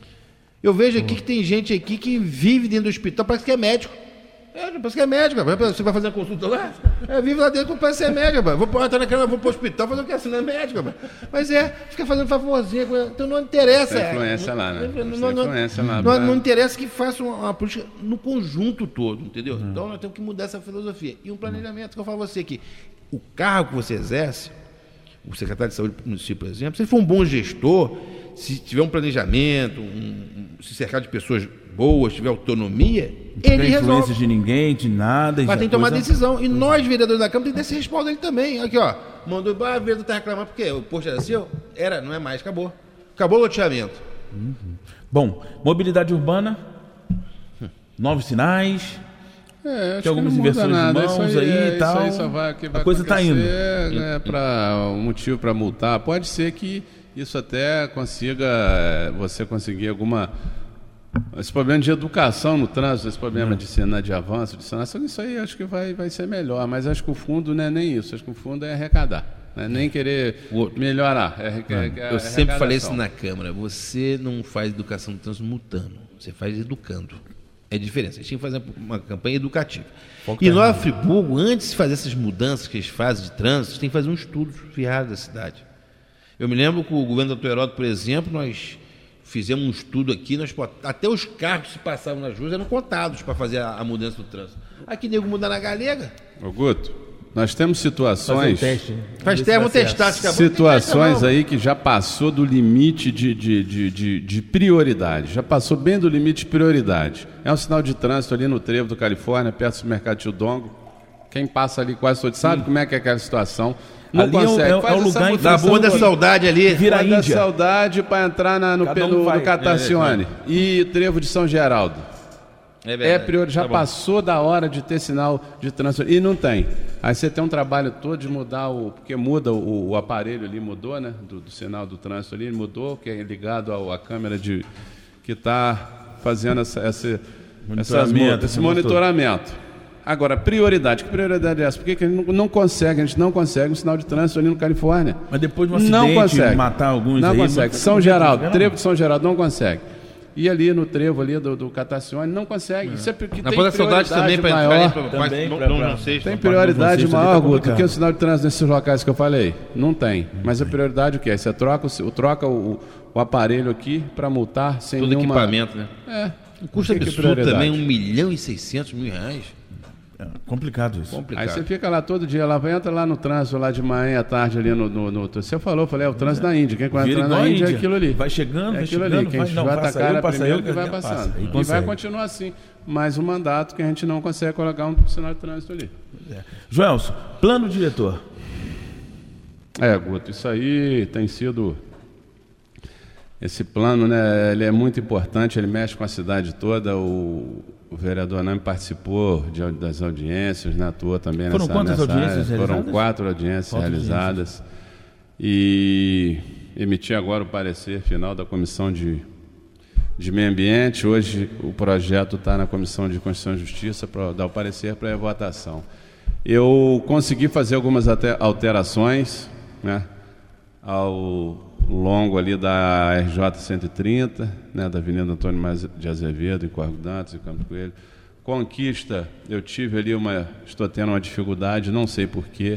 Eu vejo aqui que tem gente aqui que vive dentro do hospital, parece que é médico. É, parece que é médico. Você vai fazer uma consulta lá? É, vive lá dentro, parece que é médico. Vou estar na cama, vou para o hospital, fazer o que? Assim, não é médico. Mas é, fica fazendo favorzinho. Então não interessa. Você influência lá, né? Não, não, não, influência lá, não, não interessa que faça uma, uma política no conjunto todo, entendeu? Uhum. Então nós temos que mudar essa filosofia. E um planejamento, que eu falo a você aqui. O cargo que você exerce, o secretário de saúde do município, por exemplo, se ele for um bom gestor, se tiver um planejamento, um, se cercar de pessoas boas, tiver autonomia, não ele tem influência resolve. de ninguém, de nada. Mas tem que tomar coisa... decisão. E nós, vereadores da Câmara, tem que ter esse respaldo dele também. Aqui, ó. Mandou, ah, o vereador está reclamando, porque o posto era seu? Era, não é mais, acabou. Acabou o loteamento. Uhum. Bom, mobilidade urbana, novos sinais... É, acho tem algumas que não muda inversões nada. de mãos isso aí, aí é, e tal. Isso aí só vai, que vai a coisa está indo. É, para um motivo para multar. Pode ser que isso até consiga, você conseguir alguma... Esse problema de educação no trânsito, esse problema hum. de cena de avanço, de sinalização, isso aí acho que vai, vai ser melhor. Mas acho que o fundo não é nem isso. Acho que o fundo é arrecadar. Não é nem querer melhorar. É, é, é Eu sempre falei isso na Câmara. Você não faz educação no trânsito multando. Você faz educando. É diferente. A gente tinha que fazer uma campanha educativa. Foca e Nova Friburgo, antes de fazer essas mudanças que eles fazem de trânsito, tem que fazer um estudo viário da cidade. Eu me lembro que o governo do Heródoto, por exemplo, nós fizemos um estudo aqui, nós, até os carros que se passavam nas ruas eram contados para fazer a, a mudança do trânsito. Aqui nego muda na galega. Ô Guto, nós temos situações... Fazer um teste. Faz teste, vamos testar. Situações testa, aí que já passou do limite de, de, de, de, de prioridade. Já passou bem do limite de prioridade. É um sinal de trânsito ali no Trevo do Califórnia, perto do Mercado Tio Dongo. Quem passa ali quase todo sabe Sim. como é que é aquela situação. Não ali consegue. É, é, é o lugar da Boa da Saudade ali. Vira Boa Índia. da Saudade para entrar na, no, Cada um no, vai. no Catacione. É, é, é. E Trevo de São Geraldo. É verdade. É prior... Já tá passou da hora de ter sinal de trânsito. E não tem. Aí você tem um trabalho todo de mudar o... Porque muda o, o aparelho ali, mudou, né? Do, do sinal do trânsito ali, mudou, que é ligado ao, à câmera de... que está fazendo essa, essa, monitoramento, esse monitoramento. Agora, prioridade. Que prioridade é essa? Por que, que a gente não, não consegue? A gente não consegue um sinal de trânsito ali no Califórnia. Mas depois de um acidente, não consegue. matar alguns não aí... Consegue. São Geraldo, Trevo de São Geraldo, não consegue. E ali no trevo ali do, do Catacione não consegue. É. Isso é porque Na tem Boa da Saudade também para entrar pra, também pra, pra, não, pra, não sei, tem prioridade maior, tá Guto, do que o sinal de trânsito nesses locais que eu falei. Não tem. Mas a prioridade o que é? Você troca, o, troca o, o aparelho aqui para multar sem todo nenhuma... equipamento, né? É. Um custo absurdo também, um milhão e seiscentos mil reais. É complicado isso. Complicado. Aí você fica lá todo dia, lá, entra lá no trânsito, lá de manhã à tarde, ali no... no, no você falou, falei, é o trânsito é. da Índia. Quem vai entrar na Índia, Índia é aquilo ali. Vai chegando, é vai aquilo chegando, ali. Quem vai, não, vai passa atacar eu, é primeiro eu, que vai passando. Passa, e, e vai continuar assim. Mais um mandato que a gente não consegue colocar um sinal de trânsito ali. É. Joelson, plano diretor. É, Guto, isso aí tem sido... Esse plano, né, ele é muito importante, ele mexe com a cidade toda. O, o vereador Nami participou de, das audiências, né, atuou também Foram nessa, quantas nessa audiências área. realizadas? Foram quatro audiências quatro realizadas. Audiências. E emiti agora o parecer final da Comissão de, de Meio Ambiente. Hoje o projeto está na Comissão de Constituição e Justiça para dar o parecer para a votação. Eu consegui fazer algumas alterações, né, ao longo ali da R J cento e trinta, né, da Avenida Antônio Mais de Azevedo, em Corvo Dantas, em Campo Coelho. Conquista, eu tive ali uma... Estou tendo uma dificuldade, não sei porquê.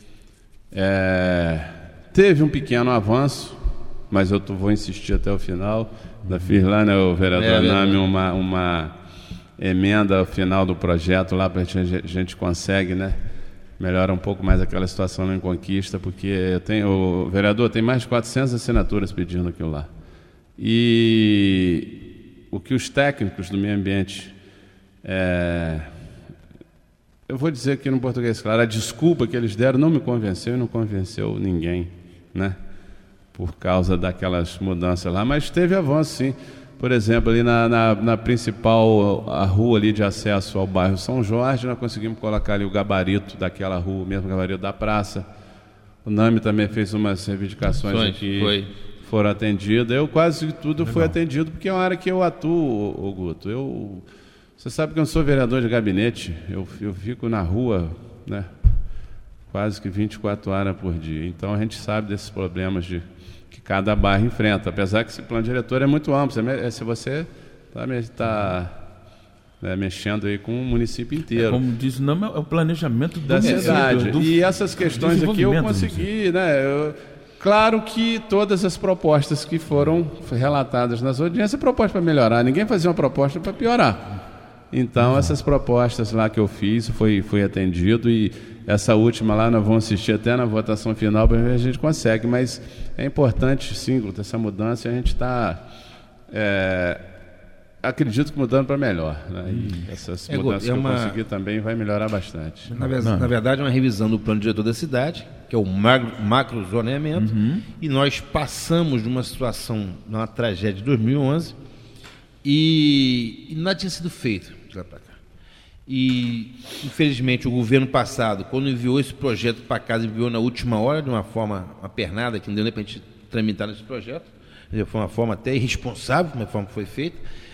É, teve um pequeno avanço, mas eu tô, vou insistir até o final. Da fiz lá, né, o vereador é, Nami, uma, uma emenda ao final do projeto lá para a gente, a gente consegue, né, melhora um pouco mais aquela situação lá em Conquista, porque tem, o vereador tem mais de quatrocentas assinaturas pedindo aquilo lá. E o que os técnicos do meio ambiente, é, eu vou dizer aqui no português claro, a desculpa que eles deram não me convenceu e não convenceu ninguém, né? Por causa daquelas mudanças lá, mas teve avanço sim. Por exemplo, ali na, na, na principal a rua ali de acesso ao bairro São Jorge, nós conseguimos colocar ali o gabarito daquela rua, o mesmo gabarito da praça. O Nami também fez umas reivindicações foi, aqui, foi. foram atendidas. Eu quase tudo Legal. fui atendido, porque é uma área que eu atuo, ô, ô Guto. Eu, você sabe que eu não sou vereador de gabinete, eu, eu fico na rua, né, quase que vinte e quatro horas por dia. Então a gente sabe desses problemas de que cada bairro enfrenta, apesar que esse plano diretor é muito amplo. Se você está tá, né, mexendo aí com o município inteiro. É, como diz, não é o planejamento da cidade. Do, e essas questões aqui eu consegui, né? Eu, claro que todas as propostas que foram relatadas nas audiências, é proposta para melhorar. Ninguém fazia uma proposta para piorar. Então, uhum. essas propostas lá que eu fiz foi, foi atendido, e essa última lá nós vamos assistir até na votação final para ver se a gente consegue, mas é importante sim, Guto, essa mudança. A gente está é, acredito que mudando para melhor, né? E essas é, mudanças é que uma... eu conseguir também vai melhorar bastante. Na, ve- na verdade, é uma revisão do plano diretor da cidade, que é o macro, macro zoneamento, uhum. E nós passamos de uma situação, de uma tragédia de dois mil e onze, e, e nada tinha sido feito de lá para cá. E, infelizmente, o governo passado, quando enviou esse projeto para casa, enviou na última hora, de uma forma apernada, que não deu nem para a gente tramitar nesse projeto. Foi uma forma até irresponsável, como a forma que foi feita.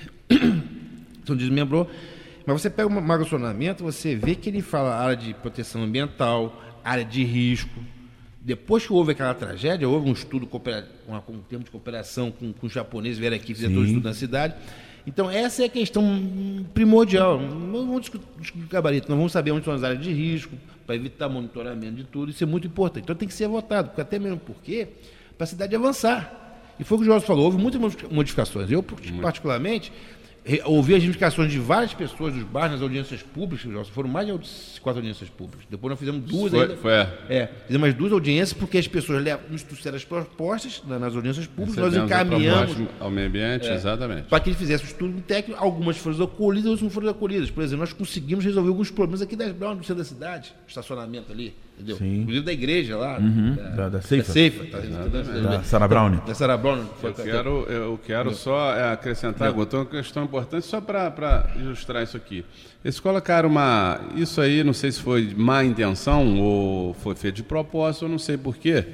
Então desmembrou. Mas você pega o macrozoneamento, você vê que ele fala área de proteção ambiental, área de risco. Depois que houve aquela tragédia, houve um estudo, um, um termo de cooperação com, com os japoneses, vieram aqui, fizeram todo o estudo na cidade. Então, essa é a questão primordial. Não vamos discutir gabarito, nós vamos saber onde são as áreas de risco, para evitar monitoramento de tudo, isso é muito importante. Então, tem que ser votado, porque até mesmo porque, para a cidade avançar. E foi o que o Jorge falou, houve muitas modificações. Eu, particularmente, ouvi as indicações de várias pessoas dos bairros nas audiências públicas, Jorge, foram mais de quatro audiências públicas. Depois nós fizemos duas foi, ainda. Foi, é. é. Fizemos mais duas audiências, porque as pessoas levam, nos trouxeram as propostas nas audiências públicas, nós encaminhamos ao meio ambiente, é, exatamente, para que ele fizesse o estudo técnico. Algumas foram acolhidas, outras não foram acolhidas. Por exemplo, nós conseguimos resolver alguns problemas aqui das Brown, no centro da cidade, estacionamento ali, entendeu? Sim. Inclusive da igreja lá, uhum. da, da, da Ceifa, da, Ceifa, tá, da Sarah Brown. Da Sarah Brown. Eu quero, eu quero só é, acrescentar, botou uma questão importante só para ilustrar isso aqui. Eles colocaram uma, isso aí, não sei se foi má intenção ou foi feito de propósito, eu não sei porquê.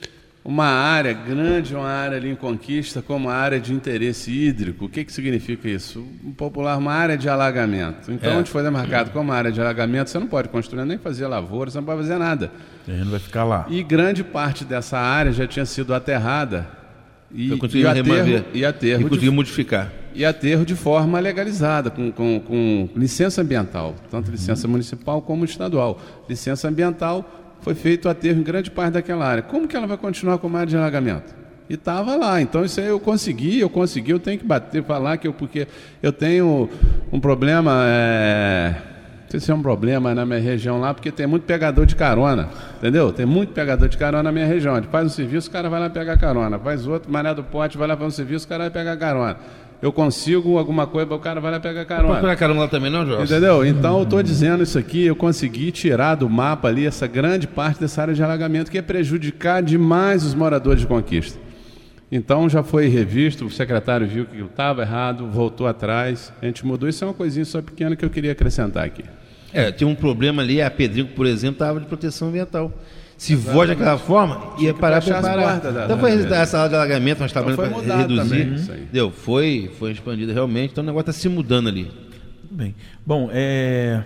Uma área grande, uma área ali em Conquista, como a área de interesse hídrico. O que, que significa isso? Um popular, uma área de alagamento. Então, é. onde foi demarcado como área de alagamento, você não pode construir nem fazer lavoura, você não pode fazer nada. Ele vai ficar lá. E grande parte dessa área já tinha sido aterrada. E, e, aterro, e aterro e conseguiu de, modificar. E aterro de forma legalizada, com, com, com licença ambiental, tanto licença uhum. municipal como estadual. Licença ambiental, foi feito aterro em grande parte daquela área. Como que ela vai continuar com uma área de alagamento? E estava lá. Então, isso aí eu consegui, eu consegui, eu tenho que bater, falar que eu, porque eu tenho um problema, é... não sei se é um problema na minha região lá, porque tem muito pegador de carona, entendeu? Tem muito pegador de carona na minha região. A gente faz um serviço, o cara vai lá pegar carona. Faz outro, Mané do Pote, vai lá fazer um serviço, o cara vai pegar carona. Eu consigo alguma coisa, o cara vai lá pegar carona. Não pegar carona lá também não, Jorge? Entendeu? Então, eu estou dizendo isso aqui, eu consegui tirar do mapa ali essa grande parte dessa área de alagamento que ia prejudicar demais os moradores de Conquista. Então, já foi revisto, o secretário viu que estava errado, voltou atrás, a gente mudou. Isso é uma coisinha só pequena que eu queria acrescentar aqui. É, tem um problema ali, a Pedrinho, por exemplo, estava de proteção ambiental. Se voa de aquela forma, ia parar para parar. Então foi dar essa área de alagamento, nós estávamos então para reduzir. Também, Deu, foi, foi expandida realmente, então o negócio está se mudando ali. Muito bem. Bom, é...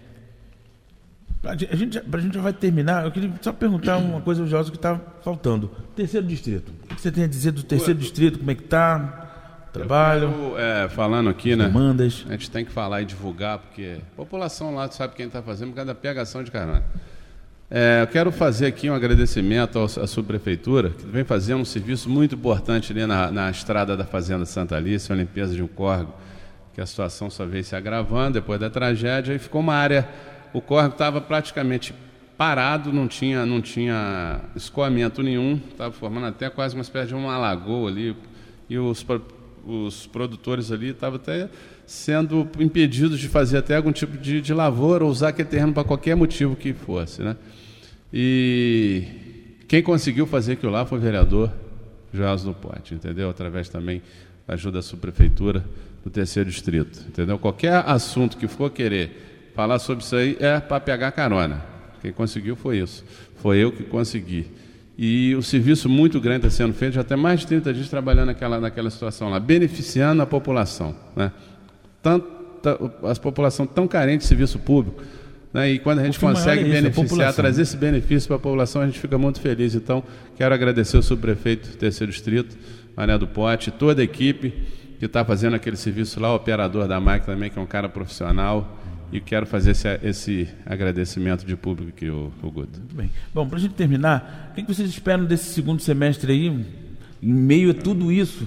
a gente, a gente já vai terminar. Eu queria só perguntar uma coisa ao Jorge que está faltando. Terceiro distrito. O que você tem a dizer do terceiro distrito? Como é que está? Trabalho? Quero, é, falando aqui, né? Demandas. A gente tem que falar e divulgar, porque a população lá sabe quem está fazendo por causa da pegação de carona. É, eu quero fazer aqui um agradecimento à subprefeitura, que vem fazendo um serviço muito importante ali na, na estrada da Fazenda Santa Alice, a limpeza de um córrego, que a situação só veio se agravando depois da tragédia, e ficou uma área, o córrego estava praticamente parado, não tinha, não tinha escoamento nenhum, estava formando até quase uma espécie de uma lagoa ali, e os, os produtores ali estavam até sendo impedidos de fazer até algum tipo de, de lavoura ou usar aquele terreno para qualquer motivo que fosse, né? E quem conseguiu fazer aquilo lá foi o vereador Joás do Pote, entendeu? Através também da ajuda da subprefeitura do terceiro distrito, entendeu? Qualquer assunto que for querer falar sobre isso aí é para pegar carona. Quem conseguiu foi isso. Foi eu que consegui. E o serviço muito grande está sendo feito, já tem mais de trinta dias trabalhando naquela, naquela situação lá, beneficiando a população, né? Tanta, a população tão carente de serviço público, né? E quando a gente consegue é beneficiar, trazer esse benefício para a população, a gente fica muito feliz. Então, quero agradecer ao subprefeito do terceiro distrito, Mané do Pote, toda a equipe que está fazendo aquele serviço lá, o operador da máquina também, que é um cara profissional, e quero fazer esse, esse agradecimento de público aqui, o, o Guto. Muito bem. Bom, para a gente terminar, o que vocês esperam desse segundo semestre aí, em meio a tudo isso?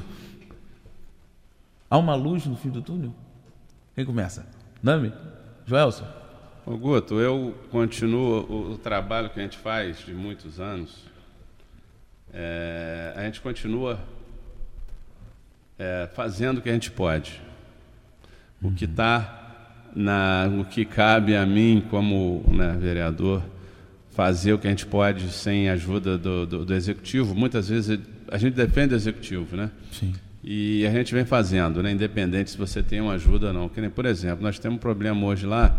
Há uma luz no fim do túnel? Quem começa? Nami? Joelson? Ô Guto, eu continuo o, o trabalho que a gente faz de muitos anos. É, a gente continua é, fazendo o que a gente pode. O que está na, o que cabe a mim como, né, vereador, fazer o que a gente pode sem a ajuda do, do, do executivo. Muitas vezes a gente defende o executivo, né? Sim. E a gente vem fazendo, né, independente se você tem uma ajuda ou não. Que nem, por exemplo, nós temos um problema hoje lá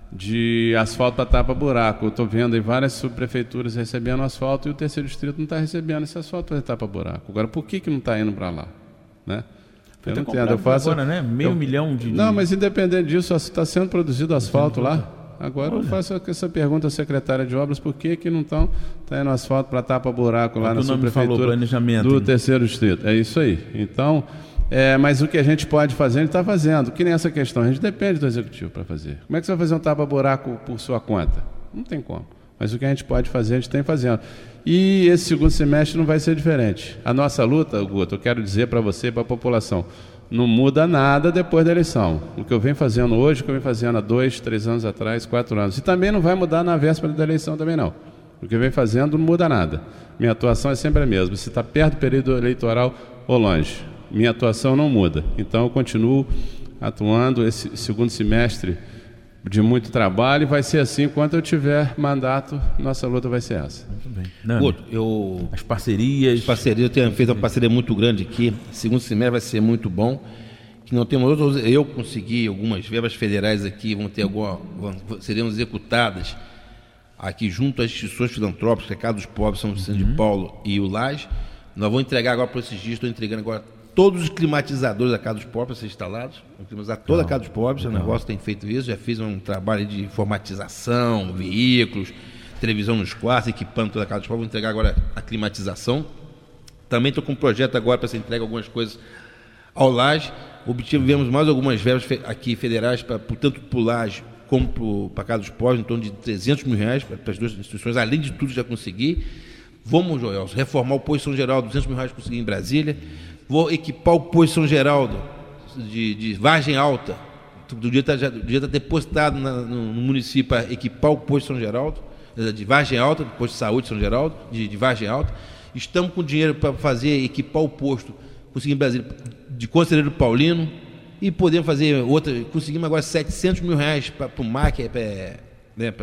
de asfalto para tapa-buraco. Eu estou vendo aí várias subprefeituras recebendo asfalto e o terceiro distrito não está recebendo esse asfalto para tapa-buraco. Agora, por que, que não está indo para lá? Né? Eu não entendo. Eu faço, agora, né? Meio eu, milhão de... Não, mas independente disso, está sendo produzido asfalto lá. Agora eu faço essa pergunta à secretária de obras, por que que não estão tá indo asfalto para tapa-buraco lá na subprefeitura do terceiro distrito? É isso aí. Então, é, mas o que a gente pode fazer, a gente está fazendo. Que nem essa questão, a gente depende do executivo para fazer. Como é que você vai fazer um tapa-buraco por sua conta? Não tem como. Mas o que a gente pode fazer, a gente tem fazendo. E esse segundo semestre não vai ser diferente. A nossa luta, Guto, eu quero dizer para você e para a população, não muda nada depois da eleição. O que eu venho fazendo hoje, o que eu venho fazendo há dois, três anos atrás, quatro anos. E também não vai mudar na véspera da eleição também não. O que eu venho fazendo não muda nada. Minha atuação é sempre a mesma. Se está perto do período eleitoral ou longe. Minha atuação não muda. Então eu continuo atuando esse segundo semestre de muito trabalho e vai ser assim enquanto eu tiver mandato. Nossa luta vai ser essa. Muito bem. Não, Guto, eu... As parcerias... As parcerias, eu tenho feito uma parceria muito grande aqui. Segundo semestre vai ser muito bom. Que não temos outros. Eu consegui algumas verbas federais aqui, vão ter alguma, vão, serão executadas aqui junto às instituições filantrópicas, que é a Casa dos Pobres, São Vicente uhum. de Paulo e o Laje. Nós vamos entregar agora para esses dias, estou entregando agora todos os climatizadores da Casa dos Pobres para serem instalados. Vamos climatizar toda não, a Casa dos Pobres, o negócio tem feito isso, já fiz um trabalho de informatização, veículos, televisão nos quartos, equipando toda a Casa dos Pobres, vou entregar agora a climatização. Também estou com um projeto agora para ser entregue algumas coisas ao Laje. Obtivemos mais algumas verbas aqui federais, para, tanto para o Laje como para a Casa dos Pobres, em torno de trezentos mil reais para as duas instituições. Além de tudo, já consegui. Vamos, Joel, reformar o Posto São Geraldo, duzentos mil reais consegui em Brasília. Vou equipar o Posto São Geraldo de, de Vargem Alta. O dia está tá depositado na, no, no município para equipar o Posto São Geraldo, de Vargem Alta, do Posto de Saúde São Geraldo, de, de Vargem Alta. Estamos com dinheiro para fazer, equipar o posto, consegui em Brasília, de Conselheiro Paulino, e podemos fazer outra. Conseguimos agora setecentos mil reais para o M A C, para né,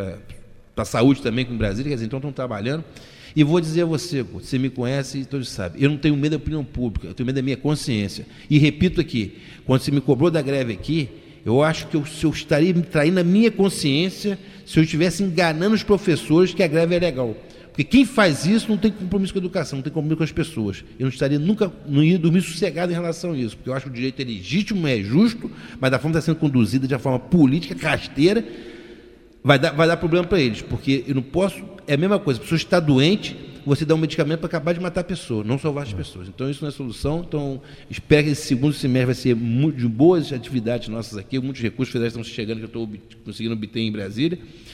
a saúde também com Brasília, quer dizer, então estão trabalhando. E vou dizer a você, você me conhece e todos sabem, eu não tenho medo da opinião pública, eu tenho medo da minha consciência. E repito aqui, quando você me cobrou da greve aqui, eu acho que eu, se eu estaria me traindo a minha consciência se eu estivesse enganando os professores que a greve é legal. Porque quem faz isso não tem compromisso com a educação, não tem compromisso com as pessoas. Eu não estaria nunca, não ia dormir sossegado em relação a isso, porque eu acho que o direito é legítimo, é justo, mas da forma que está sendo conduzida de uma forma política, rasteira, vai dar, vai dar problema para eles, porque eu não posso, é a mesma coisa, a pessoa está doente, você dá um medicamento para acabar de matar a pessoa, não salvar as pessoas. Então isso não é solução, então espero que esse segundo semestre vai ser muito, de boas atividades nossas aqui, muitos recursos federais estão chegando que eu estou conseguindo obter em Brasília,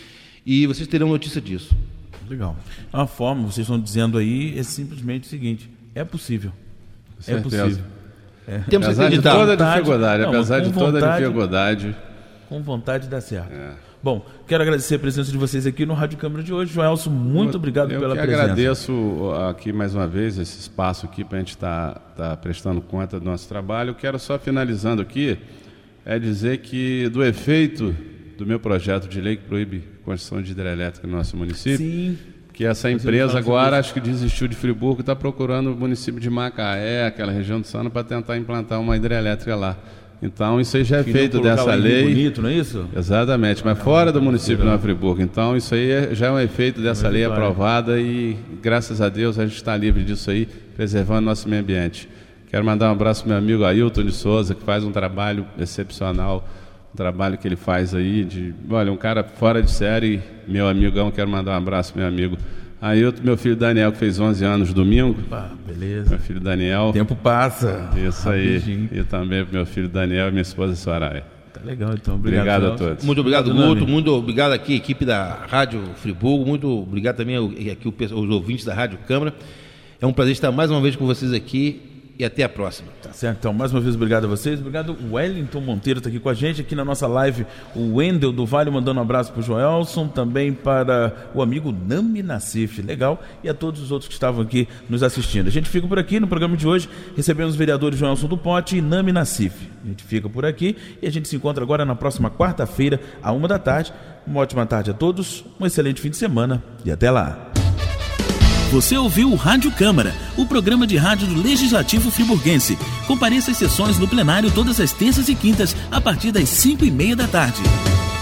e vocês terão notícia disso. Legal. A forma, vocês estão dizendo aí, é simplesmente o seguinte, é possível. É possível. É. Temos apesar de toda a dificuldade, não, apesar de toda a dificuldade. Com vontade de dar certo. É. Bom, quero agradecer a presença de vocês aqui no Rádio Câmara de hoje. Joelson, muito eu, obrigado eu pela que presença. Eu agradeço aqui mais uma vez esse espaço aqui para a gente estar tá, tá prestando conta do nosso trabalho. Eu quero só finalizando aqui, é dizer que do efeito do meu projeto de lei que proíbe a construção de hidrelétrica no nosso município, sim, que essa empresa agora acho que desistiu de Friburgo, está procurando o município de Macaé, aquela região do Sano, para tentar implantar uma hidrelétrica lá. Então isso aí já é que feito dessa lei. Bonito, não é isso? Exatamente, mas fora do município de Nova Friburgo. Então isso aí é, já é um efeito dessa lei aprovada e graças a Deus a gente está livre disso aí, preservando nosso meio ambiente. Quero mandar um abraço ao meu amigo Ailton de Souza, que faz um trabalho excepcional, um trabalho que ele faz aí, de, olha, um cara fora de série, meu amigão, quero mandar um abraço ao meu amigo Ailton, meu filho Daniel, que fez onze anos domingo. Opa, beleza. Meu filho Daniel. O tempo passa. Isso rapidinho. Aí. E também pro meu filho Daniel e minha esposa Soraya. Tá legal, então. Obrigado, obrigado a todos. Muito obrigado, Guto. Muito obrigado aqui, equipe da Rádio Friburgo. Muito obrigado também aqui os ouvintes da Rádio Câmara. É um prazer estar mais uma vez com vocês aqui. e até a próxima. Tá certo, então mais uma vez obrigado a vocês, obrigado. O Wellington Monteiro está aqui com a gente, aqui na nossa live, o Wendel do Vale mandando um abraço para o Joelson, também para o amigo Nami Nassif, legal, e a todos os outros que estavam aqui nos assistindo. A gente fica por aqui no programa de hoje, recebemos os vereadores Joelson do Pote e Nami Nassif. A gente fica por aqui e a gente se encontra agora na próxima quarta-feira, à uma da tarde. Uma ótima tarde a todos, um excelente fim de semana e até lá. Você ouviu o Rádio Câmara, o programa de rádio do Legislativo Friburguense. Compareça às sessões no plenário todas as terças e quintas, a partir das cinco e meia da tarde.